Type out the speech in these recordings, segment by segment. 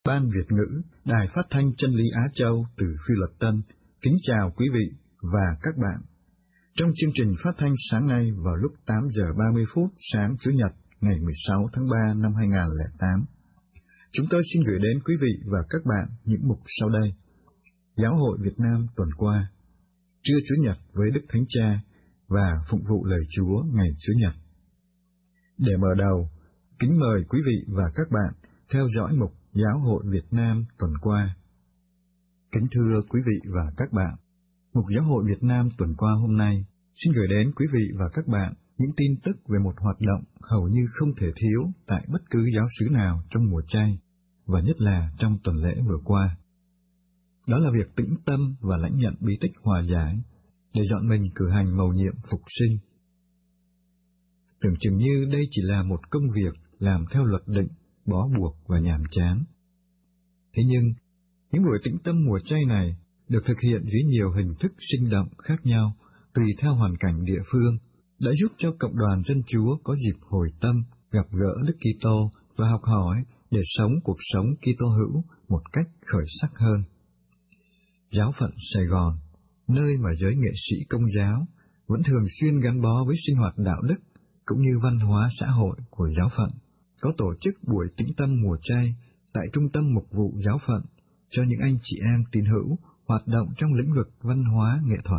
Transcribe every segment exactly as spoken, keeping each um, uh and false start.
Ban Việt ngữ, Đài Phát thanh Chân lý Á Châu từ Phi Luật Tân, kính chào quý vị và các bạn. Trong chương trình phát thanh sáng nay vào lúc tám giờ ba mươi phút sáng Chủ nhật ngày mười sáu tháng ba năm hai nghìn không trăm lẻ tám, chúng tôi xin gửi đến quý vị và các bạn những mục sau đây. Giáo hội Việt Nam tuần qua, trưa Chủ nhật với Đức Thánh Cha và phụng vụ lời Chúa ngày Chủ nhật. Để mở đầu, kính mời quý vị và các bạn theo dõi mục Giáo hội Việt Nam tuần qua. Kính thưa quý vị và các bạn, mục Giáo hội Việt Nam tuần qua hôm nay xin gửi đến quý vị và các bạn những tin tức về một hoạt động hầu như không thể thiếu tại bất cứ giáo xứ nào trong mùa chay, và nhất là trong tuần lễ vừa qua. Đó là việc tĩnh tâm và lãnh nhận bí tích hòa giải để dọn mình cử hành mầu nhiệm phục sinh. Tưởng chừng như đây chỉ là một công việc làm theo luật định, bó buộc và nhàm chán. Thế nhưng, những buổi tĩnh tâm mùa chay này được thực hiện dưới nhiều hình thức sinh động khác nhau, tùy theo hoàn cảnh địa phương, đã giúp cho cộng đoàn dân Chúa có dịp hồi tâm, gặp gỡ Đức Kitô và học hỏi để sống cuộc sống Kitô hữu một cách khởi sắc hơn. Giáo phận Sài Gòn, nơi mà giới nghệ sĩ Công giáo vẫn thường xuyên gắn bó với sinh hoạt đạo đức cũng như văn hóa xã hội của giáo phận, có tổ chức buổi tĩnh tâm mùa chay tại Trung tâm Mục vụ Giáo phận cho những anh chị em tín hữu hoạt động trong lĩnh vực văn hóa nghệ thuật.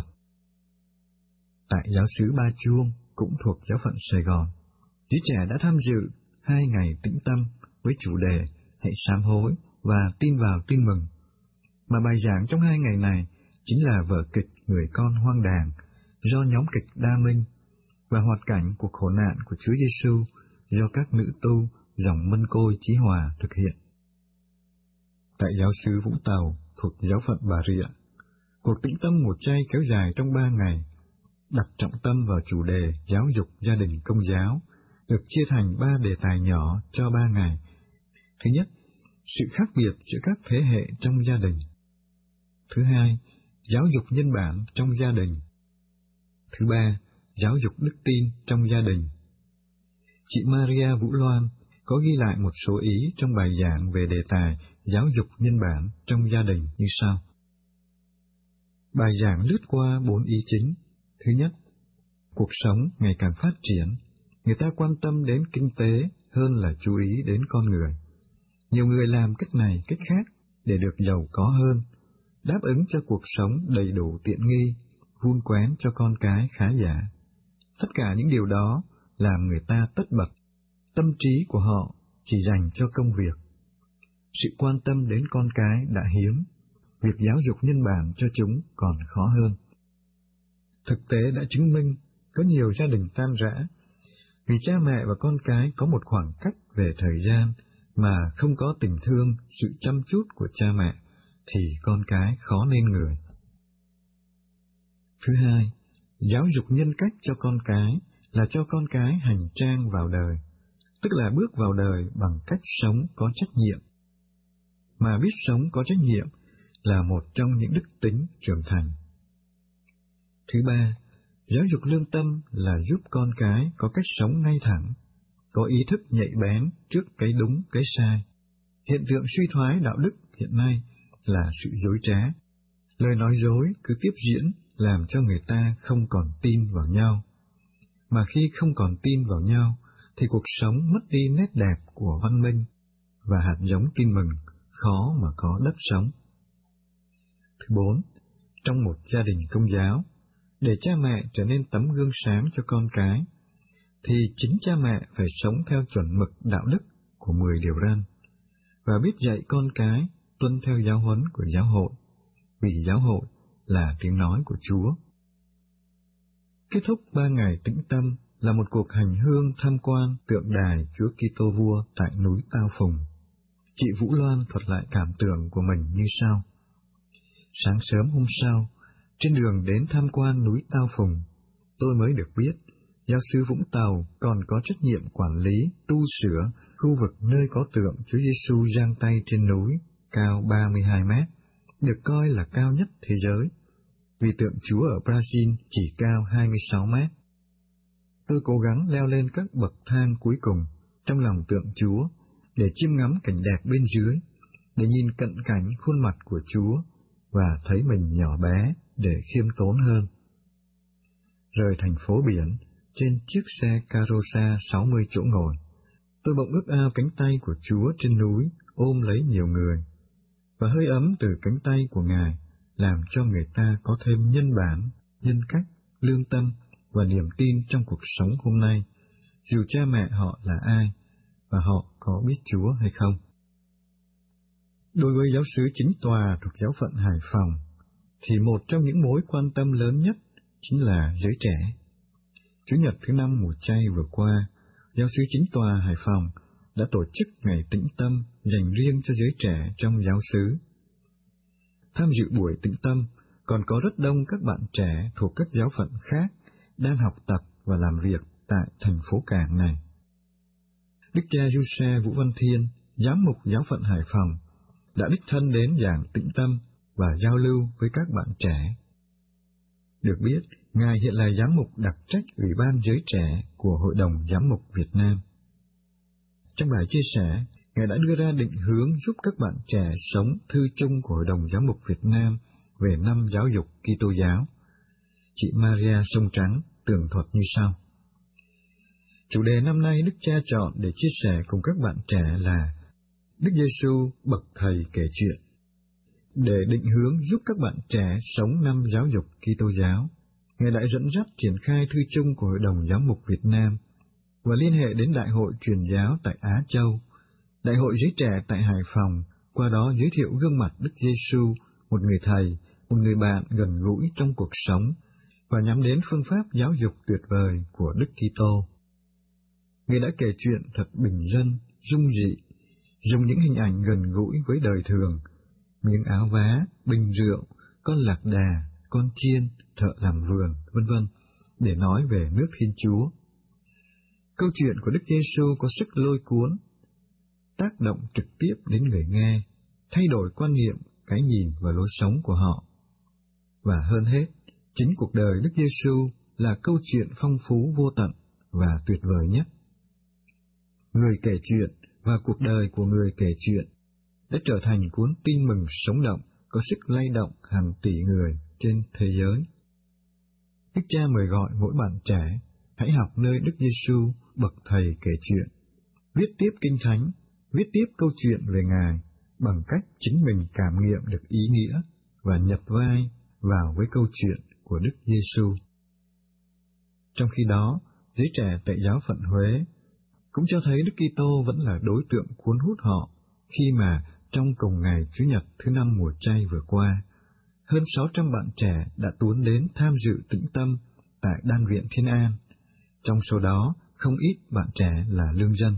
Tại giáo xứ Ba Chuông, cũng thuộc Giáo phận Sài Gòn, giới trẻ đã tham dự hai ngày tĩnh tâm với chủ đề Hãy sám hối và tin vào tin mừng, mà bài giảng trong hai ngày này chính là vở kịch Người con hoang đàng do nhóm kịch Đa Minh và hoạt cảnh cuộc khổ nạn của Chúa Giêsu do các nữ tu dòng Mân Côi Chí Hòa thực hiện. Tại giáo xứ Vũng Tàu thuộc Giáo phận Bà Rịa, cuộc tĩnh tâm mùa chay kéo dài trong ba ngày, đặt trọng tâm vào chủ đề giáo dục gia đình Công giáo, được chia thành ba đề tài nhỏ cho ba ngày. Thứ nhất, sự khác biệt giữa các thế hệ trong gia đình. Thứ hai, giáo dục nhân bản trong gia đình. Thứ ba, giáo dục đức tin trong gia đình. Chị Maria Vũ Loan có ghi lại một số ý trong bài giảng về đề tài giáo dục nhân bản trong gia đình như sau. Bài giảng lướt qua bốn ý chính. Thứ nhất, cuộc sống ngày càng phát triển, người ta quan tâm đến kinh tế hơn là chú ý đến con người. Nhiều người làm cách này cách khác để được giàu có hơn, đáp ứng cho cuộc sống đầy đủ tiện nghi, vun quén cho con cái khá giả. Tất cả những điều đó làm người ta tất bật, tâm trí của họ chỉ dành cho công việc. Sự quan tâm đến con cái đã hiếm, việc giáo dục nhân bản cho chúng còn khó hơn. Thực tế đã chứng minh có nhiều gia đình tan rã, vì cha mẹ và con cái có một khoảng cách về thời gian mà không có tình thương, sự chăm chút của cha mẹ, thì con cái khó nên người. Thứ hai, giáo dục nhân cách cho con cái là cho con cái hành trang vào đời, tức là bước vào đời bằng cách sống có trách nhiệm. Mà biết sống có trách nhiệm là một trong những đức tính trưởng thành. Thứ ba, giáo dục lương tâm là giúp con cái có cách sống ngay thẳng, có ý thức nhạy bén trước cái đúng cái sai. Hiện tượng suy thoái đạo đức hiện nay là sự dối trá. Lời nói dối cứ tiếp diễn làm cho người ta không còn tin vào nhau. Mà khi không còn tin vào nhau, thì cuộc sống mất đi nét đẹp của văn minh, và hạt giống tin mừng khó mà có đất sống. Thứ bốn, trong một gia đình Công giáo, để cha mẹ trở nên tấm gương sáng cho con cái, thì chính cha mẹ phải sống theo chuẩn mực đạo đức của mười điều răn, và biết dạy con cái tuân theo giáo huấn của giáo hội, vì giáo hội là tiếng nói của Chúa. Kết thúc ba ngày tĩnh tâm là một cuộc hành hương tham quan tượng đài Chúa Kitô Vua tại núi Tao Phùng. Chị Vũ Loan thuật lại cảm tưởng của mình như sau. Sáng sớm hôm sau, trên đường đến tham quan núi Tao Phùng, tôi mới được biết giáo xứ Vũng Tàu còn có trách nhiệm quản lý, tu sửa khu vực nơi có tượng Chúa Giêsu giang tay trên núi, cao ba mươi hai mét, được coi là cao nhất thế giới, vì tượng Chúa ở Brazil chỉ cao hai mươi sáu mét. Tôi cố gắng leo lên các bậc thang cuối cùng trong lòng tượng Chúa để chiêm ngắm cảnh đẹp bên dưới, để nhìn cận cảnh khuôn mặt của Chúa và thấy mình nhỏ bé để khiêm tốn hơn. Rời thành phố biển, trên chiếc xe Carosa sáu mươi chỗ ngồi, tôi bỗng ước ao cánh tay của Chúa trên núi ôm lấy nhiều người, và hơi ấm từ cánh tay của Ngài làm cho người ta có thêm nhân bản, nhân cách, lương tâm và niềm tin trong cuộc sống hôm nay, dù cha mẹ họ là ai và họ có biết Chúa hay không. Đối với giáo xứ chính tòa thuộc giáo phận Hải Phòng, thì một trong những mối quan tâm lớn nhất chính là giới trẻ. Chủ nhật thứ năm mùa chay vừa qua, giáo xứ chính tòa Hải Phòng đã tổ chức ngày tĩnh tâm dành riêng cho giới trẻ trong giáo xứ. Tham dự buổi tĩnh tâm còn có rất đông các bạn trẻ thuộc các giáo phận khác đang học tập và làm việc tại thành phố cảng này. Đức cha Giuse Vũ Văn Thiên, giám mục giáo phận Hải Phòng, đã đích thân đến giảng tĩnh tâm và giao lưu với các bạn trẻ. Được biết, Ngài hiện là giám mục đặc trách Ủy ban Giới Trẻ của Hội đồng Giám mục Việt Nam. Trong bài chia sẻ, Ngài đã đưa ra định hướng giúp các bạn trẻ sống thư chung của Hội đồng Giám mục Việt Nam về năm giáo dục Kitô giáo. Chị Maria Sông Trắng tường thuật như sau. Chủ đề năm nay Đức Cha chọn để chia sẻ cùng các bạn trẻ là Đức Giêsu bậc thầy kể chuyện. Để định hướng giúp các bạn trẻ sống năm giáo dục Kitô giáo, Ngài đã dẫn dắt triển khai thư chung của Hội đồng Giám mục Việt Nam và liên hệ đến Đại hội Truyền giáo tại Á Châu, Đại hội Giới Trẻ tại Hải Phòng, qua đó giới thiệu gương mặt Đức Giêsu, một người thầy, một người bạn gần gũi trong cuộc sống, và nhắm đến phương pháp giáo dục tuyệt vời của Đức Kitô. Ngài đã kể chuyện thật bình dân, dung dị, dùng những hình ảnh gần gũi với đời thường, miếng áo vá, bình rượu, con lạc đà, con chiên, thợ làm vườn, vân vân, để nói về nước Thiên Chúa. Câu chuyện của Đức Giêsu có sức lôi cuốn, tác động trực tiếp đến người nghe, thay đổi quan niệm, cái nhìn và lối sống của họ. Và hơn hết, chính cuộc đời Đức Giêsu là câu chuyện phong phú vô tận và tuyệt vời nhất. Người kể chuyện và cuộc đời của người kể chuyện đã trở thành cuốn tin mừng sống động, có sức lay động hàng tỷ người trên thế giới. Đức Cha mời gọi mỗi bạn trẻ hãy học nơi Đức Giêsu bậc thầy kể chuyện, viết tiếp Kinh Thánh, viết tiếp câu chuyện về Ngài bằng cách chính mình cảm nghiệm được ý nghĩa và nhập vai vào với câu chuyện của Đức Giêsu. Trong khi đó, giới trẻ tại giáo phận Huế cũng cho thấy Đức Kitô vẫn là đối tượng cuốn hút họ khi mà trong cùng ngày Chủ nhật thứ năm mùa chay vừa qua, hơn sáu trăm bạn trẻ đã tuôn đến tham dự tĩnh tâm tại Đan viện Thiên An, trong số đó không ít bạn trẻ là lương dân.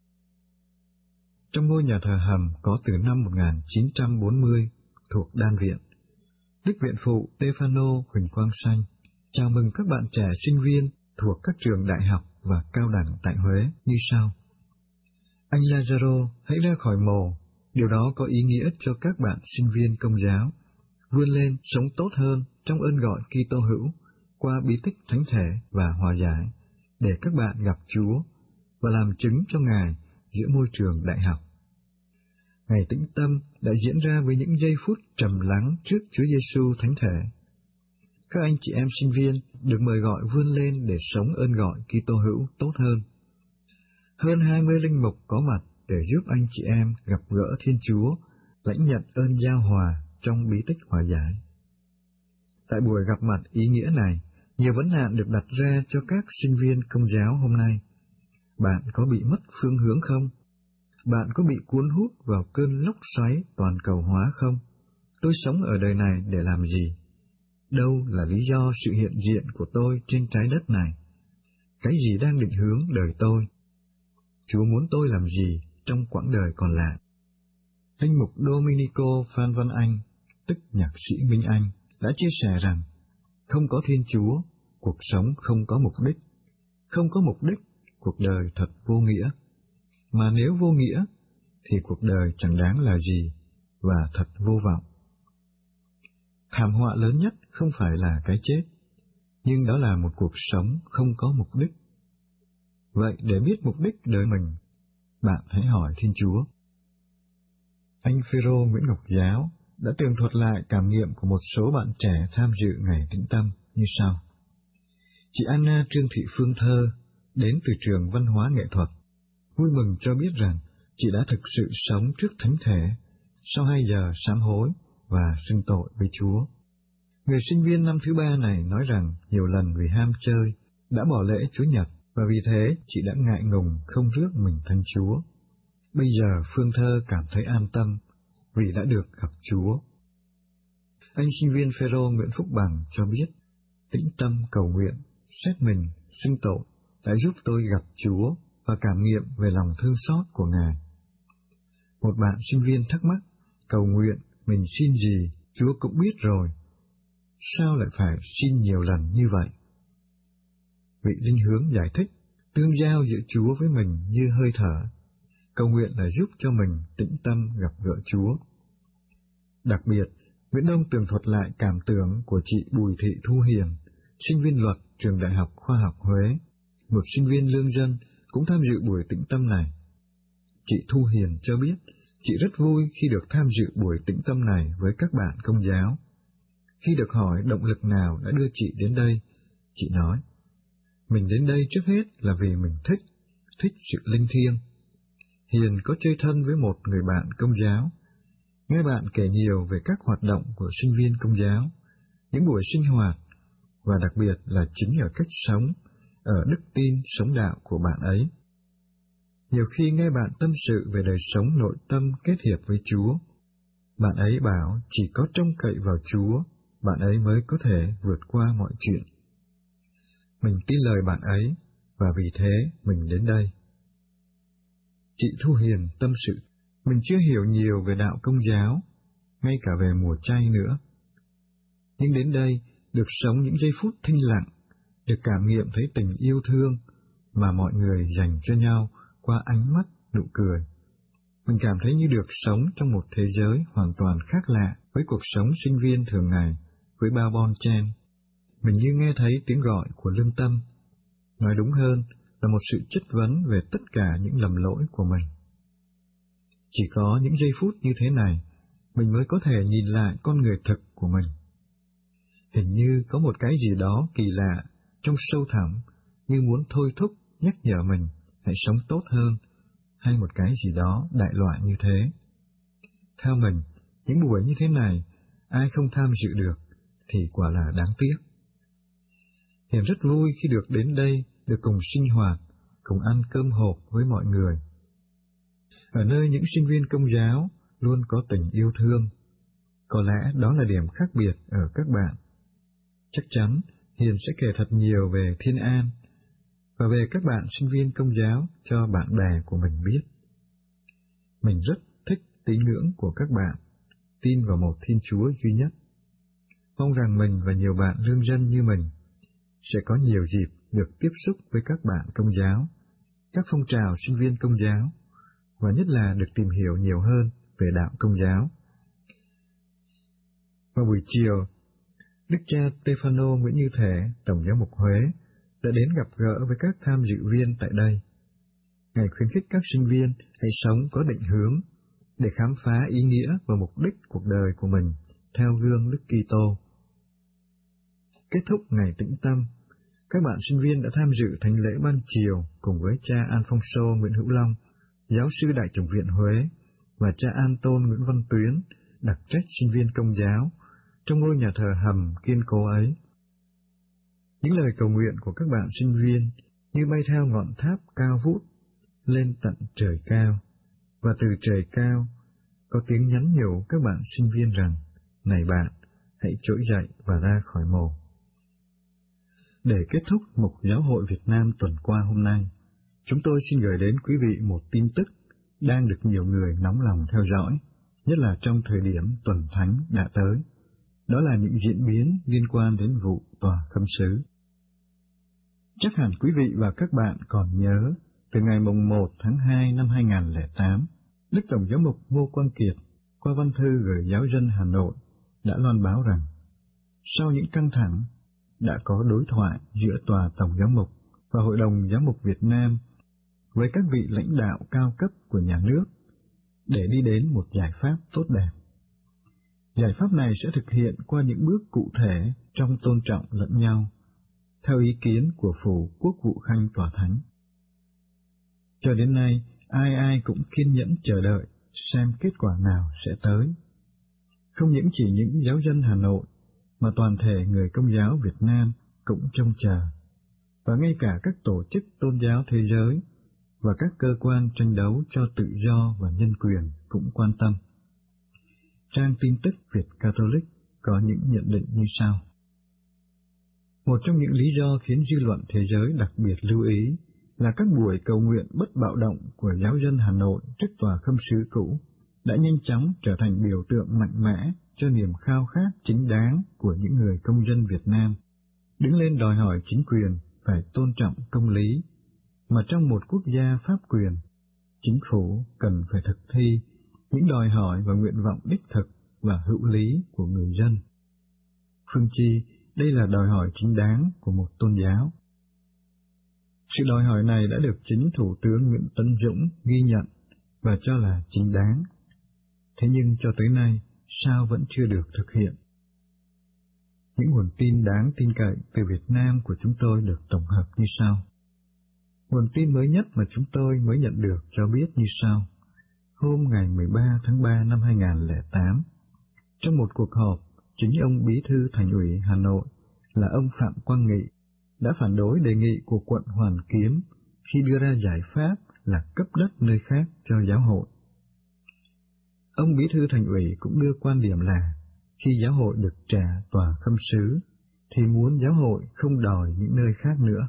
Trong ngôi nhà thờ hầm có từ năm một nghìn chín trăm bốn mươi thuộc Đan viện, Đức Viện Phụ Stefano Huỳnh Quang Sanh chào mừng các bạn trẻ sinh viên thuộc các trường đại học và cao đẳng tại Huế như sau. Anh Lazaro hãy ra khỏi mồ, điều đó có ý nghĩa cho các bạn sinh viên Công giáo, vươn lên sống tốt hơn trong ơn gọi Kitô hữu qua bí tích thánh thể và hòa giải, để các bạn gặp Chúa và làm chứng cho Ngài giữa môi trường đại học. Ngày tĩnh tâm đã diễn ra với những giây phút trầm lắng trước Chúa Giêsu thánh thể. Các anh chị em sinh viên được mời gọi vươn lên để sống ơn gọi Kitô hữu tốt hơn. Hơn hai mươi linh mục có mặt để giúp anh chị em gặp gỡ Thiên Chúa, lãnh nhận ơn giao hòa trong bí tích hòa giải. Tại buổi gặp mặt ý nghĩa này, nhiều vấn nạn được đặt ra cho các sinh viên Công giáo hôm nay. Bạn có bị mất phương hướng không? Bạn có bị cuốn hút vào cơn lốc xoáy toàn cầu hóa không? Tôi sống ở đời này để làm gì? Đâu là lý do sự hiện diện của tôi trên trái đất này? Cái gì đang định hướng đời tôi? Chúa muốn tôi làm gì trong quãng đời còn lại? Linh mục Dominico Phan Văn Anh, tức nhạc sĩ Minh Anh, đã chia sẻ rằng, không có Thiên Chúa, cuộc sống không có mục đích. Không có mục đích, cuộc đời thật vô nghĩa. Mà nếu vô nghĩa, thì cuộc đời chẳng đáng là gì, và thật vô vọng. Thảm họa lớn nhất không phải là cái chết, nhưng đó là một cuộc sống không có mục đích. Vậy để biết mục đích đời mình, bạn hãy hỏi Thiên Chúa. Anh Phêrô Nguyễn Ngọc Giáo đã tường thuật lại cảm nghiệm của một số bạn trẻ tham dự ngày tĩnh tâm như sau. Chị Anna Trương Thị Phương Thơ đến từ trường văn hóa nghệ thuật, vui mừng cho biết rằng chị đã thực sự sống trước thánh thể sau hai giờ sám hối và xưng tội với Chúa. Người sinh viên năm thứ ba này nói rằng nhiều lần vì ham chơi đã bỏ lễ Chúa Nhật và vì thế chị đã ngại ngùng không rước mình thánh Chúa. Bây giờ Phương Thơ cảm thấy an tâm vì đã được gặp Chúa. Anh sinh viên Phêrô Nguyễn Phúc Bằng cho biết, tĩnh tâm cầu nguyện, xét mình, xưng tội đã giúp tôi gặp Chúa và cảm nghiệm về lòng thương xót của Ngài. Một bạn sinh viên thắc mắc, cầu nguyện, mình xin gì, Chúa cũng biết rồi. Sao lại phải xin nhiều lần như vậy? Vị linh hướng giải thích, tương giao giữa Chúa với mình như hơi thở. Cầu nguyện là giúp cho mình tĩnh tâm gặp gỡ Chúa. Đặc biệt, Nguyễn Đông tường thuật lại cảm tưởng của chị Bùi Thị Thu Hiền, sinh viên luật trường Đại học Khoa học Huế, một sinh viên lương dân cũng tham dự buổi tĩnh tâm này. Chị Thu Hiền cho biết, chị rất vui khi được tham dự buổi tĩnh tâm này với các bạn Công giáo. Khi được hỏi động lực nào đã đưa chị đến đây, chị nói, mình đến đây trước hết là vì mình thích, thích sự linh thiêng. Hiền có chơi thân với một người bạn Công giáo. Nghe bạn kể nhiều về các hoạt động của sinh viên Công giáo, những buổi sinh hoạt, và đặc biệt là chính ở cách sống, ở đức tin sống đạo của bạn ấy. Nhiều khi nghe bạn tâm sự về đời sống nội tâm kết hiệp với Chúa, bạn ấy bảo chỉ có trông cậy vào Chúa, bạn ấy mới có thể vượt qua mọi chuyện. Mình tin lời bạn ấy, và vì thế mình đến đây. Chị Thu Hiền tâm sự, mình chưa hiểu nhiều về đạo Công giáo, ngay cả về mùa chay nữa. Nhưng đến đây, được sống những giây phút thinh lặng, được cảm nghiệm thấy tình yêu thương mà mọi người dành cho nhau qua ánh mắt, nụ cười. Mình cảm thấy như được sống trong một thế giới hoàn toàn khác lạ với cuộc sống sinh viên thường ngày, với bao bon chen. Mình như nghe thấy tiếng gọi của lương tâm. Nói đúng hơn là một sự chất vấn về tất cả những lầm lỗi của mình. Chỉ có những giây phút như thế này, mình mới có thể nhìn lại con người thực của mình. Hình như có một cái gì đó kỳ lạ trong sâu thẳm, như muốn thôi thúc, nhắc nhở mình hãy sống tốt hơn, hay một cái gì đó đại loại như thế. Theo mình, những buổi như thế này, ai không tham dự được thì quả là đáng tiếc. Hiền rất vui khi được đến đây, được cùng sinh hoạt, cùng ăn cơm hộp với mọi người. Ở nơi những sinh viên Công giáo luôn có tình yêu thương. Có lẽ đó là điểm khác biệt ở các bạn. Chắc chắn Hiền sẽ kể thật nhiều về Thiên An và về các bạn sinh viên Công giáo cho bạn bè của mình biết. Mình rất thích tín ngưỡng của các bạn, tin vào một Thiên Chúa duy nhất. Mong rằng mình và nhiều bạn lương dân như mình sẽ có nhiều dịp được tiếp xúc với các bạn Công giáo, các phong trào sinh viên Công giáo, và nhất là được tìm hiểu nhiều hơn về đạo Công giáo. Vào buổi chiều, Đức cha Stefano Nguyễn Như Thể, Tổng giám mục Huế, đã đến gặp gỡ với các tham dự viên tại đây. Ngài khuyến khích các sinh viên hãy sống có định hướng để khám phá ý nghĩa và mục đích cuộc đời của mình theo gương Đức Kitô. Kết thúc ngày tĩnh tâm, các bạn sinh viên đã tham dự thánh lễ ban chiều cùng với cha Alfonso Nguyễn Hữu Long, giáo sư Đại chủng viện Huế, và cha An-tôn Nguyễn Văn Tuyến, đặc trách sinh viên Công giáo, trong ngôi nhà thờ hầm kiên cố ấy. Những lời cầu nguyện của các bạn sinh viên như bay theo ngọn tháp cao vút lên tận trời cao, và từ trời cao có tiếng nhắn nhủ các bạn sinh viên rằng, này bạn, hãy trỗi dậy và ra khỏi mồ. Để kết thúc mục Giáo hội Việt Nam tuần qua hôm nay, chúng tôi xin gửi đến quý vị một tin tức đang được nhiều người nóng lòng theo dõi, nhất là trong thời điểm tuần thánh đã tới. Đó là những diễn biến liên quan đến vụ tòa khâm sứ. Chắc hẳn quý vị và các bạn còn nhớ, từ ngày mùng một tháng hai năm hai nghìn không trăm lẻ tám, Đức Tổng giám mục Ngô Quang Kiệt qua văn thư gửi giáo dân Hà Nội đã loan báo rằng, sau những căng thẳng, đã có đối thoại giữa Tòa Tổng giám mục và Hội đồng Giám mục Việt Nam với các vị lãnh đạo cao cấp của nhà nước để đi đến một giải pháp tốt đẹp. Giải pháp này sẽ thực hiện qua những bước cụ thể trong tôn trọng lẫn nhau, theo ý kiến của Phủ Quốc vụ Khanh Tòa Thánh. Cho đến nay, ai ai cũng kiên nhẫn chờ đợi xem kết quả nào sẽ tới. Không những chỉ những giáo dân Hà Nội, mà toàn thể người Công giáo Việt Nam cũng trông chờ, và ngay cả các tổ chức tôn giáo thế giới và các cơ quan tranh đấu cho tự do và nhân quyền cũng quan tâm. Trang tin tức Việt Catholic có những nhận định như sau. Một trong những lý do khiến dư luận thế giới đặc biệt lưu ý là các buổi cầu nguyện bất bạo động của giáo dân Hà Nội trước tòa khâm sứ cũ đã nhanh chóng trở thành biểu tượng mạnh mẽ cho niềm khao khát chính đáng của những người công dân Việt Nam, đứng lên đòi hỏi chính quyền phải tôn trọng công lý, mà trong một quốc gia pháp quyền, chính phủ cần phải thực thi những đòi hỏi và nguyện vọng đích thực và hữu lý của người dân. Phương chi, đây là đòi hỏi chính đáng của một tôn giáo. Sự đòi hỏi này đã được chính Thủ tướng Nguyễn Tấn Dũng ghi nhận và cho là chính đáng. Thế nhưng cho tới nay, sao vẫn chưa được thực hiện? Những nguồn tin đáng tin cậy từ Việt Nam của chúng tôi được tổng hợp như sau. Nguồn tin mới nhất mà chúng tôi mới nhận được cho biết như sau. Hôm ngày mười ba tháng ba năm hai nghìn không trăm lẻ tám, trong một cuộc họp, chính ông Bí thư Thành ủy Hà Nội là ông Phạm Quang Nghị đã phản đối đề nghị của quận Hoàn Kiếm khi đưa ra giải pháp là cấp đất nơi khác cho giáo hội. Ông Bí thư Thành ủy cũng đưa quan điểm là khi giáo hội được trả tòa khâm sứ thì muốn giáo hội không đòi những nơi khác nữa.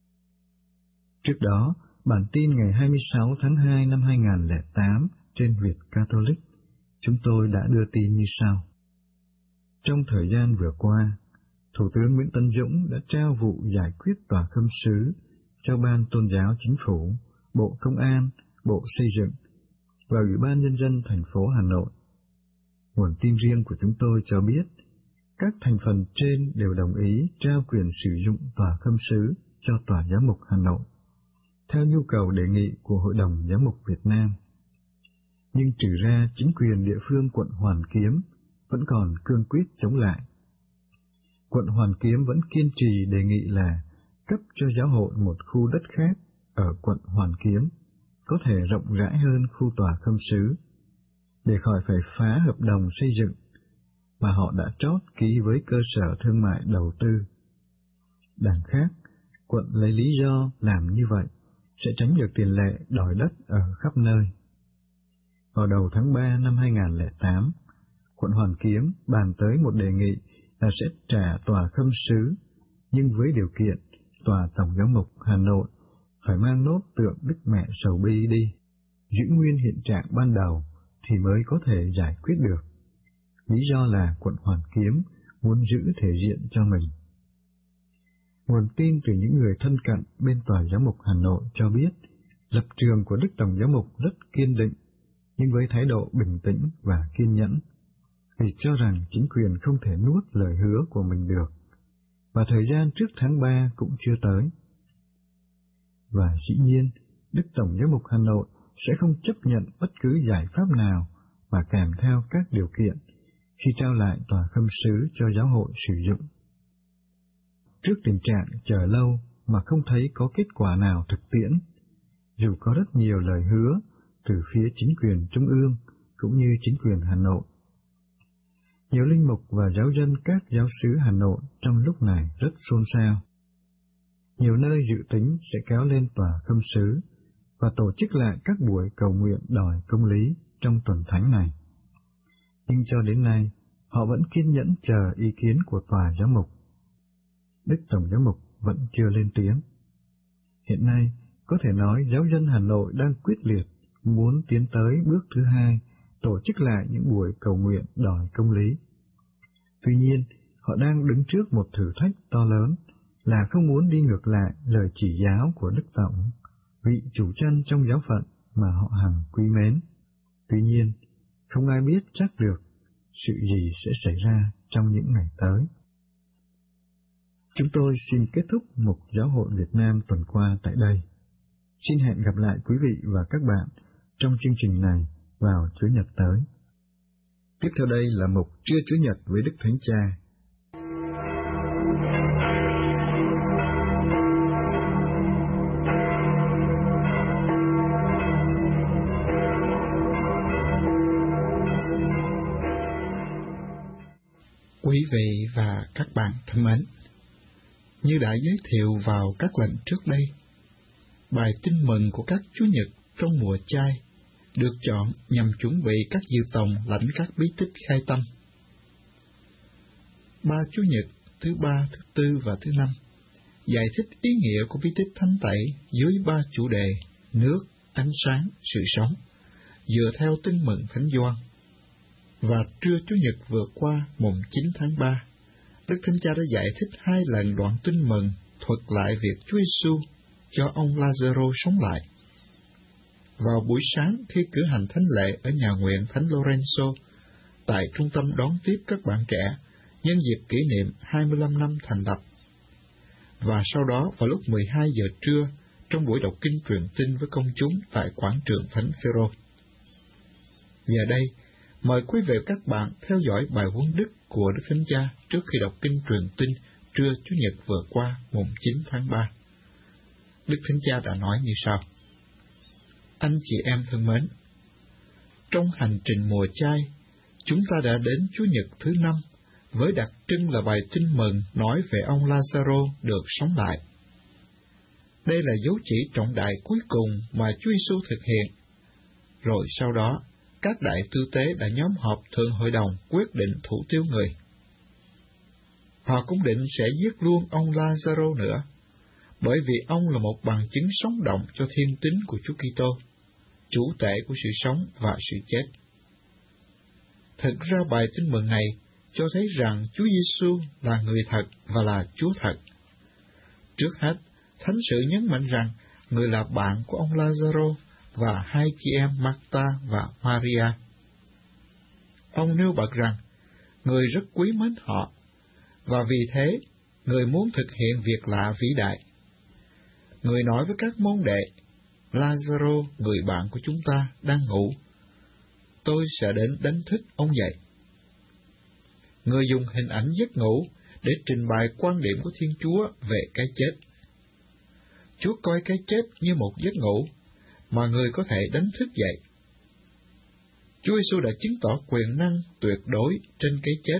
Trước đó, bản tin ngày hai mươi sáu tháng hai năm hai nghìn không trăm lẻ tám trên Việt Catholic, chúng tôi đã đưa tin như sau. Trong thời gian vừa qua, Thủ tướng Nguyễn Tấn Dũng đã trao vụ giải quyết tòa khâm sứ cho Ban Tôn giáo Chính phủ, Bộ Công an, Bộ Xây dựng và Ủy ban Nhân dân thành phố Hà Nội. Nguồn tin riêng của chúng tôi cho biết, các thành phần trên đều đồng ý trao quyền sử dụng tòa khâm sứ cho Tòa Giám mục Hà Nội, theo nhu cầu đề nghị của Hội đồng Giám mục Việt Nam. Nhưng trừ ra chính quyền địa phương quận Hoàn Kiếm vẫn còn cương quyết chống lại. Quận Hoàn Kiếm vẫn kiên trì đề nghị là cấp cho giáo hội một khu đất khác ở quận Hoàn Kiếm, có thể rộng rãi hơn khu tòa khâm sứ, để khỏi phải phá hợp đồng xây dựng mà họ đã trót ký với cơ sở thương mại đầu tư. Đằng khác, quận lấy lý do làm như vậy sẽ tránh được tiền lệ đòi đất ở khắp nơi. Vào đầu tháng ba năm hai nghìn không trăm lẻ tám, quận Hoàn Kiếm bàn tới một đề nghị là sẽ trả tòa khâm sứ, nhưng với điều kiện tòa Tổng giám mục Hà Nội phải mang nốt tượng Đức Mẹ Sầu Bi đi, giữ nguyên hiện trạng ban đầu thì mới có thể giải quyết được. Lý do là quận Hoàn Kiếm muốn giữ thể diện cho mình. Nguồn tin từ những người thân cận bên Tòa Giám mục Hà Nội cho biết, lập trường của Đức Tổng giám mục rất kiên định, nhưng với thái độ bình tĩnh và kiên nhẫn, vì cho rằng chính quyền không thể nuốt lời hứa của mình được, và thời gian trước tháng ba cũng chưa tới. Và dĩ nhiên, Đức Tổng giám mục Hà Nội sẽ không chấp nhận bất cứ giải pháp nào mà kèm theo các điều kiện khi trao lại tòa khâm sứ cho giáo hội sử dụng. Trước tình trạng chờ lâu mà không thấy có kết quả nào thực tiễn, dù có rất nhiều lời hứa từ phía chính quyền trung ương cũng như chính quyền Hà Nội, nhiều linh mục và giáo dân các giáo xứ Hà Nội trong lúc này rất xôn xao. Nhiều nơi dự tính sẽ kéo lên tòa khâm sứ và tổ chức lại các buổi cầu nguyện đòi công lý trong tuần thánh này. Nhưng cho đến nay, họ vẫn kiên nhẫn chờ ý kiến của tòa giám mục. Đức Tổng giám mục vẫn chưa lên tiếng. Hiện nay, có thể nói giáo dân Hà Nội đang quyết liệt muốn tiến tới bước thứ hai, tổ chức lại những buổi cầu nguyện đòi công lý. Tuy nhiên, họ đang đứng trước một thử thách to lớn là không muốn đi ngược lại lời chỉ giáo của Đức Tổng, vị chủ chân trong giáo phận mà họ hằng quý mến. Tuy nhiên, không ai biết chắc được sự gì sẽ xảy ra trong những ngày tới. Chúng tôi xin kết thúc mục Giáo hội Việt Nam tuần qua tại đây. Xin hẹn gặp lại quý vị và các bạn trong chương trình này vào Chúa Nhật tới. Tiếp theo đây là mục Trưa Chúa Nhật với Đức Thánh Cha. Quý vị và các bạn thân mến, như đã giới thiệu vào các lần trước đây, bài tin mừng của các Chúa Nhật trong mùa chay được chọn nhằm chuẩn bị các diệu tòng lãnh các bí tích khai tâm. Ba Chúa Nhật thứ ba, thứ tư và thứ năm giải thích ý nghĩa của bí tích thánh tẩy dưới ba chủ đề nước, ánh sáng, sự sống, dựa theo tin mừng Thánh Gioan. Và trưa Chủ nhật vừa qua, mùng chín tháng ba, Đức Thánh Cha đã giải thích hai lần đoạn tin mừng thuật lại việc Chúa Giêsu cho ông Lazaro sống lại. Vào buổi sáng khi cử hành thánh lễ ở nhà nguyện Thánh Lorenzo, tại trung tâm đón tiếp các bạn trẻ, nhân dịp kỷ niệm hai mươi lăm năm thành lập. Và sau đó vào lúc mười hai giờ trưa, trong buổi đọc kinh truyền tin với công chúng tại quảng trường Thánh Phêrô. Giờ đây, mời quý vị và các bạn theo dõi bài huấn đức của Đức Thánh Cha trước khi đọc kinh truyền tin trưa Chủ nhật vừa qua, mùng chín tháng ba. Đức Thánh Cha đã nói như sau: Anh chị em thân mến, trong hành trình mùa chay, chúng ta đã đến Chủ nhật thứ năm với đặc trưng là bài tin mừng nói về ông Lazaro được sống lại. Đây là dấu chỉ trọng đại cuối cùng mà Chúa Giêsu thực hiện. Rồi sau đó, các đại tư tế đã nhóm họp thượng hội đồng quyết định thủ tiêu người. Họ cũng định sẽ giết luôn ông Lazaro nữa, bởi vì ông là một bằng chứng sống động cho thiên tính của Chúa Kitô, chủ tể của sự sống và sự chết. Thực ra bài tin mừng này cho thấy rằng Chúa Giêsu là người thật và là Chúa thật. Trước hết, Thánh sự nhấn mạnh rằng người là bạn của ông Lazaro và hai chị em Marta và Maria. Ông nêu bật rằng người rất quý mến họ, và vì thế người muốn thực hiện việc lạ vĩ đại. Người nói với các môn đệ: Lazaro, người bạn của chúng ta, đang ngủ. Tôi sẽ đến đánh thức ông dậy. Người dùng hình ảnh giấc ngủ để trình bày quan điểm của Thiên Chúa về cái chết. Chúa coi cái chết như một giấc ngủ mà người có thể đánh thức dậy. Chúa Giêsu đã chứng tỏ quyền năng tuyệt đối trên cái chết.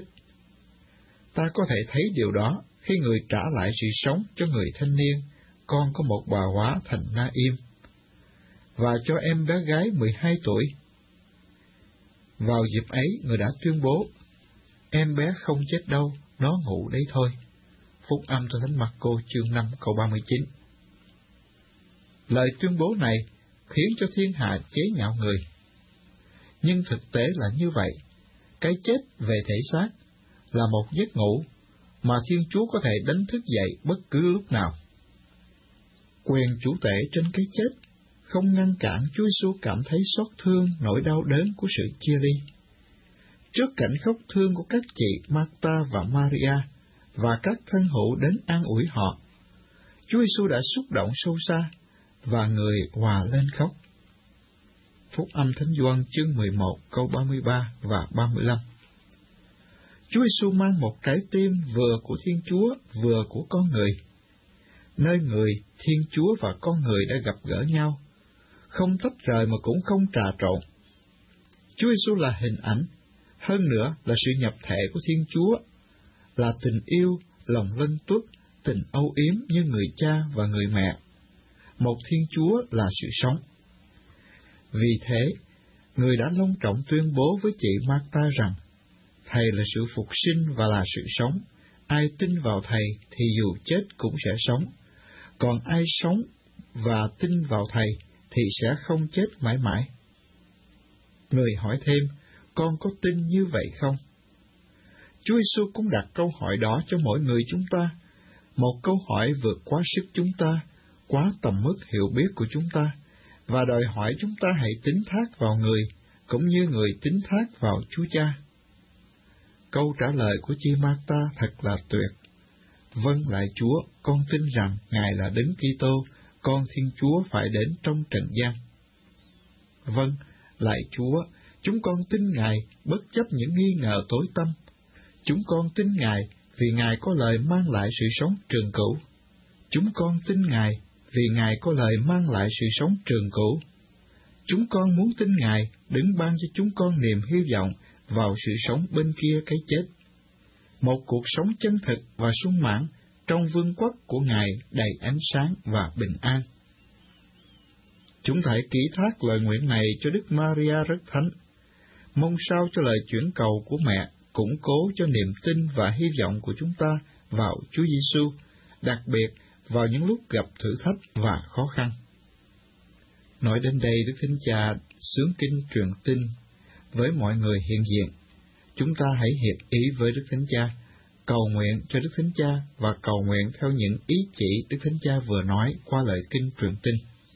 Ta có thể thấy điều đó khi người trả lại sự sống cho người thanh niên, con của một bà hóa thành Na-im, và cho em bé gái mười hai tuổi. Vào dịp ấy, người đã tuyên bố: em bé không chết đâu, nó ngủ đấy thôi. Phúc âm theo Thánh Mác-cô chương năm câu ba mươi chín. Lời tuyên bố này khiến cho thiên hạ chế nhạo người. Nhưng thực tế là như vậy, cái chết về thể xác là một giấc ngủ mà Thiên Chúa có thể đánh thức dậy bất cứ lúc nào. Quyền chủ tể trên cái chết không ngăn cản Chúa Giêsu cảm thấy xót thương nỗi đau đớn của sự chia ly. Trước cảnh khóc thương của các chị Marta và Maria và các thân hữu đến an ủi họ, Chúa Giêsu đã xúc động sâu xa và người hòa lên khóc. Phúc âm Thánh Gioan chương mười một câu ba mươi ba và ba mươi lăm. Chúa Giêsu mang một trái tim vừa của Thiên Chúa vừa của con người, nơi người, Thiên Chúa và con người đã gặp gỡ nhau, không tách rời mà cũng không trà trộn. Chúa Giêsu là hình ảnh, hơn nữa là sự nhập thể của Thiên Chúa, là tình yêu, lòng lân tuất, tình âu yếm như người cha và người mẹ. Một Thiên Chúa là sự sống. Vì thế, người đã long trọng tuyên bố với chị Marta rằng Thầy là sự phục sinh và là sự sống. Ai tin vào Thầy thì dù chết cũng sẽ sống. Còn ai sống và tin vào Thầy thì sẽ không chết mãi mãi. Người hỏi thêm, con có tin như vậy không? Chúa Giêsu cũng đặt câu hỏi đó cho mỗi người chúng ta, một câu hỏi vượt quá sức chúng ta, quá tầm mức hiểu biết của chúng ta, và đòi hỏi chúng ta hãy tín thác vào người, cũng như người tín thác vào Chúa Cha. Câu trả lời của chị Marta thật là tuyệt. Vâng lại Chúa, con tin rằng Ngài là Đấng Kitô, con Thiên Chúa phải đến trong trần gian. Vâng Lạy Chúa, chúng con tin Ngài bất chấp những nghi ngờ tối tăm. Chúng con tin Ngài vì Ngài có lời mang lại sự sống trường cửu. Chúng con tin Ngài vì Ngài có lời mang lại sự sống trường cửu. Chúng con muốn tin Ngài đừng ban cho chúng con niềm hy vọng vào sự sống bên kia cái chết. Một cuộc sống chân thực và sung mãn trong vương quốc của Ngài đầy ánh sáng và bình an. Chúng ta hãy ký thác lời nguyện này cho Đức Maria rất thánh, mong sao cho lời chuyển cầu của mẹ củng cố cho niềm tin và hy vọng của chúng ta vào Chúa Giêsu, đặc biệt vào những lúc gặp thử thách và khó khăn. Nói đến đây, Đức Thánh Cha xướng kinh truyền tin với mọi người hiện diện. Chúng ta hãy hiệp ý với Đức Thánh Cha, cầu nguyện cho Đức Thánh Cha và cầu nguyện theo những ý chỉ Đức Thánh Cha vừa nói qua lời kinh truyền tin.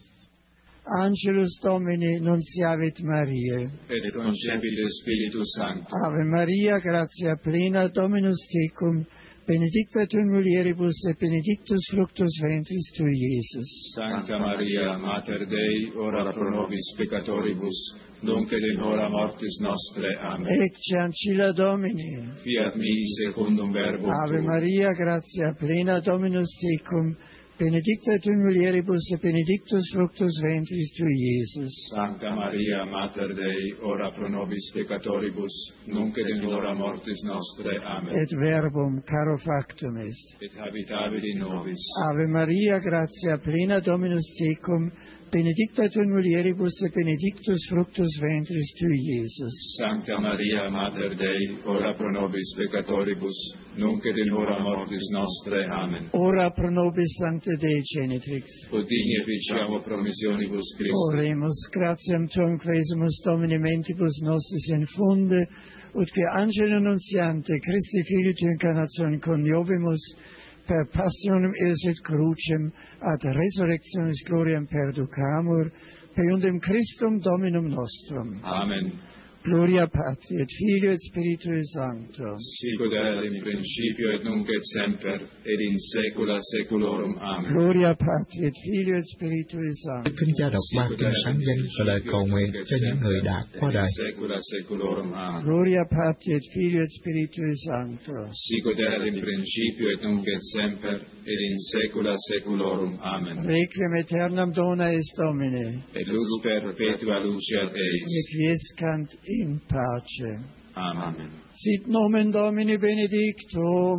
Angelus Domini nunciavit Mariae, et concepit Spiritus Sancti. Ave Maria, gratia plena, Dominus tecum, benedicta tu in mulieribus et benedictus fructus ventris tui, Iesus. Sancta Maria, Mater Dei, ora pro nobis peccatoribus, nunc et in hora mortis nostre. Amen. Ecce ancilla Domini. Fiat mihi secundum verbum Ave tuum. Maria, gratia plena, Dominus tecum, benedicta tu in mulieribus et benedictus fructus ventris tui, Iesus. Sancta Maria, Mater Dei, ora pro nobis peccatoribus, nunc et in hora mortis nostre. Amen. Et verbum caro factum est. Et habitavit in nobis. Ave Maria, gratia plena, Dominus tecum, benedicta tu in mulieribus et benedictus fructus ventris tui, Iesus. Sancta Maria, Mater Dei, ora pro nobis peccatoribus, nunc et in hora mortis nostre. Amen. Ora pro nobis Sancta Dei Genitrix. Ut digne ficiamo promissionibus Christi. Oremus, gratiam tuam quaesimus Domini mentibus nostris infunde, ut que angelo nuntiante Christi Filii tu incarnatione coniovimus, per passionem eis et crucem, ad resurrectionis gloriam perducamur, per undem Christum Dominum nostrum. Amen. Gloria Patri et Filio et Spiritui Sancto. Sic ut erat in principio et nunc et semper, et in saecula saeculorum. Amen. Gloria Patri et Filio et Spiritui Sancto. Đức Thánh Cha đọc ba kinh sáng danh và lời cầu nguyện cho những người đã qua đời. Saecula saeculorum. Amen. Gloria Patri et Filio et Spiritui Sancto. Sic ut erat in principio et nunc et semper, et in saecula saeculorum. Amen. Requiem aeternam dona est Domine. Et lux perpetua luceat eis. Requiescant in pace. Amen. Sit nomen Domini benedictum.